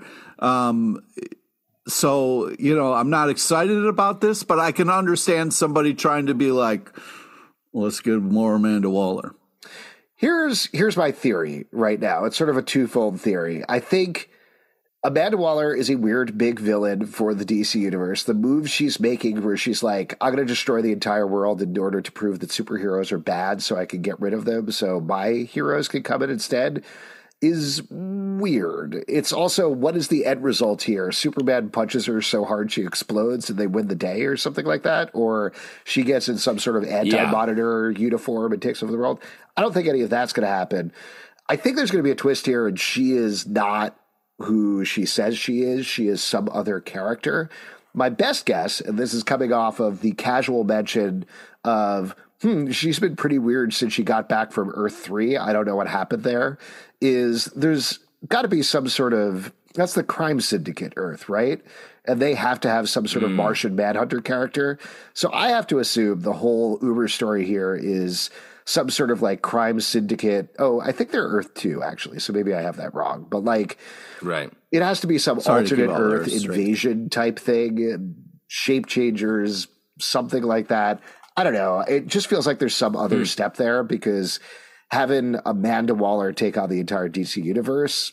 So, I'm not excited about this, but I can understand somebody trying to be like, let's get more Amanda Waller. Here's my theory right now. It's sort of a twofold theory. I think Amanda Waller is a weird big villain for the DC universe. The move she's making where she's like, I'm going to destroy the entire world in order to prove that superheroes are bad so I can get rid of them so my heroes can come in instead, is weird. It's also, what is the end result here? Superman punches her so hard she explodes and they win the day or something like that? Or she gets in some sort of anti-monitor uniform and takes over the world? I don't think any of that's going to happen. I think there's going to be a twist here, and she is not who she says she is. She is some other character. My best guess, and this is coming off of the casual mention of, she's been pretty weird since she got back from Earth 3. I don't know what happened there. Is there's got to be some sort of, that's the crime syndicate Earth, right? And they have to have some sort of Martian Manhunter character. So I have to assume the whole Uber story here is some sort of like crime syndicate. Oh, I think they're Earth 2, actually. So maybe I have that wrong. But like, right, it has to be some alternate Earth invasion type thing, shape changers, something like that. I don't know. It just feels like there's some other step there, because having Amanda Waller take on the entire DC universe,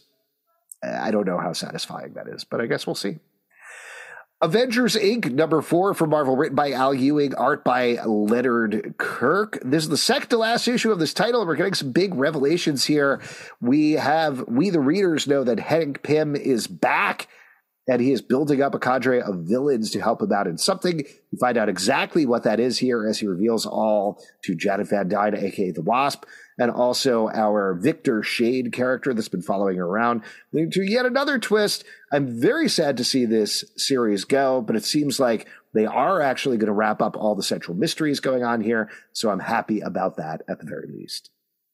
I don't know how satisfying that is, but I guess we'll see. Avengers Inc. #4 for Marvel, written by Al Ewing, art by Leonard Kirk. This is the second to last issue of this title. We're getting some big revelations here. We the readers know that Hank Pym is back, and he is building up a cadre of villains to help him out in something. We find out exactly what that is here as he reveals all to Janet Van Dyne, a.k.a. the Wasp, and also our Victor Shade character that's been following her around, leading to yet another twist. I'm very sad to see this series go, but it seems like they are actually going to wrap up all the central mysteries going on here, so I'm happy about that at the very least.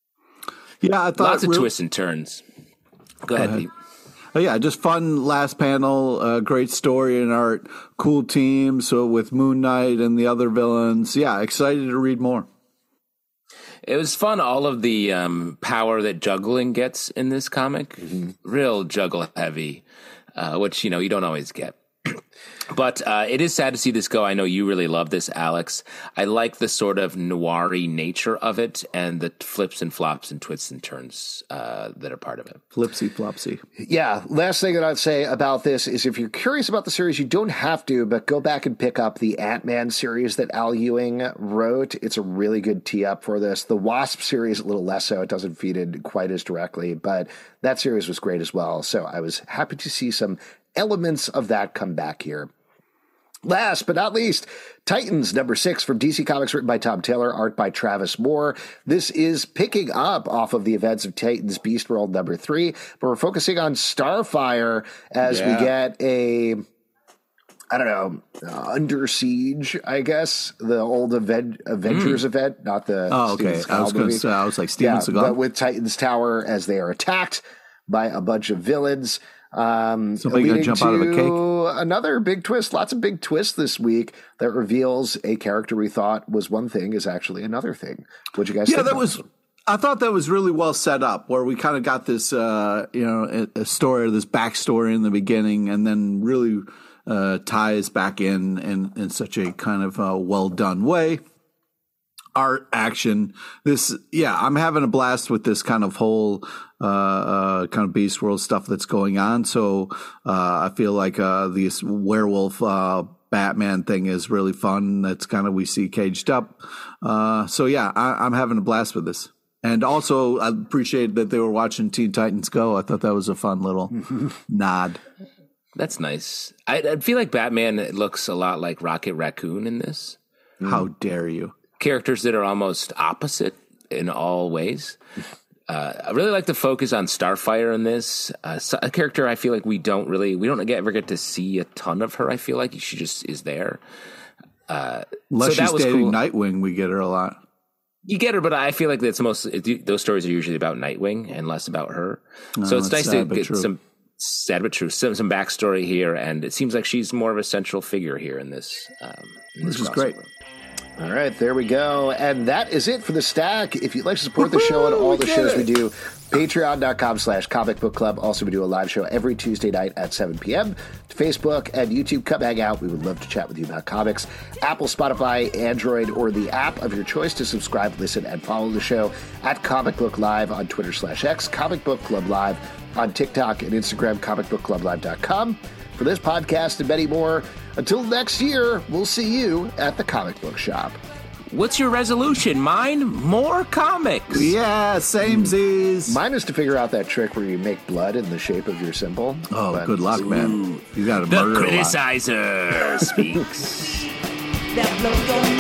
Yeah, I thought lots of twists and turns. Go ahead, Pete. Oh, yeah, just fun last panel, great story and art, cool team. So with Moon Knight and the other villains, yeah, excited to read more. It was fun, all of the power that juggling gets in this comic. Real juggle heavy, which, you don't always get. But it is sad to see this go. I know you really love this, Alex. I like the sort of noir-y nature of it and the flips and flops and twists and turns that are part of it. Flipsy flopsy. Yeah, last thing that I'd say about this is if you're curious about the series, you don't have to, but go back and pick up the Ant-Man series that Al Ewing wrote. It's a really good tee-up for this. The Wasp series, a little less so. It doesn't feed in quite as directly, but that series was great as well. So I was happy to see some elements of that come back here. Last but not least, Titans #6 from DC Comics, written by Tom Taylor, art by Travis Moore. This is picking up off of the events of Titans Beast World #3, but we're focusing on Starfire as we get a, Under Siege, I guess, the old Avengers event, not the Steven Seagal I was going to say, I was like Steven Seagal. But with Titans Tower as they are attacked by a bunch of villains. Somebody gonna jump out of a cake. Another big twist. Lots of big twists this week that reveals a character we thought was one thing is actually another thing. What'd you guys think? I thought that was really well set up, where we kind of got this, a story, this backstory in the beginning, and then really ties back in such a kind of well done way. Art, action. I'm having a blast with this kind of whole kind of Beast World stuff that's going on. So I feel like this werewolf Batman thing is really fun. That's kind of we see caged up. I'm having a blast with this. And also, I appreciate that they were watching Teen Titans Go. I thought that was a fun little nod. That's nice. I feel like Batman looks a lot like Rocket Raccoon in this. How dare you? Characters that are almost opposite in all ways. I really like the focus on Starfire in this. A character I feel like we don't ever get to see a ton of her. I feel like she just is there. Unless she's dating Nightwing, we get her a lot. You get her, but I feel like those stories are usually about Nightwing and less about her. So it's nice to get some sad but true, some backstory here, and it seems like she's more of a central figure here in this. Which is great. All right, there we go. And that is it for the stack. If you'd like to support the show and all the shows we do, patreon.com/Comic Book Club. Also, we do a live show every Tuesday night at 7 p.m. Facebook and YouTube. Come hang out. We would love to chat with you about comics. Apple, Spotify, Android, or the app of your choice to subscribe, listen, and follow the show at Comic Book Live on Twitter/X, Comic Book Club Live on TikTok and Instagram, comicbookclublive.com. For this podcast and many more, until next year, we'll see you at the comic book shop. What's your resolution? Mine? More comics. Yeah, samesies. Mine is to figure out that trick where you make blood in the shape of your symbol. Oh, But- good luck, man. You got to The murder a lot. criticizer speaks. That blows your mind.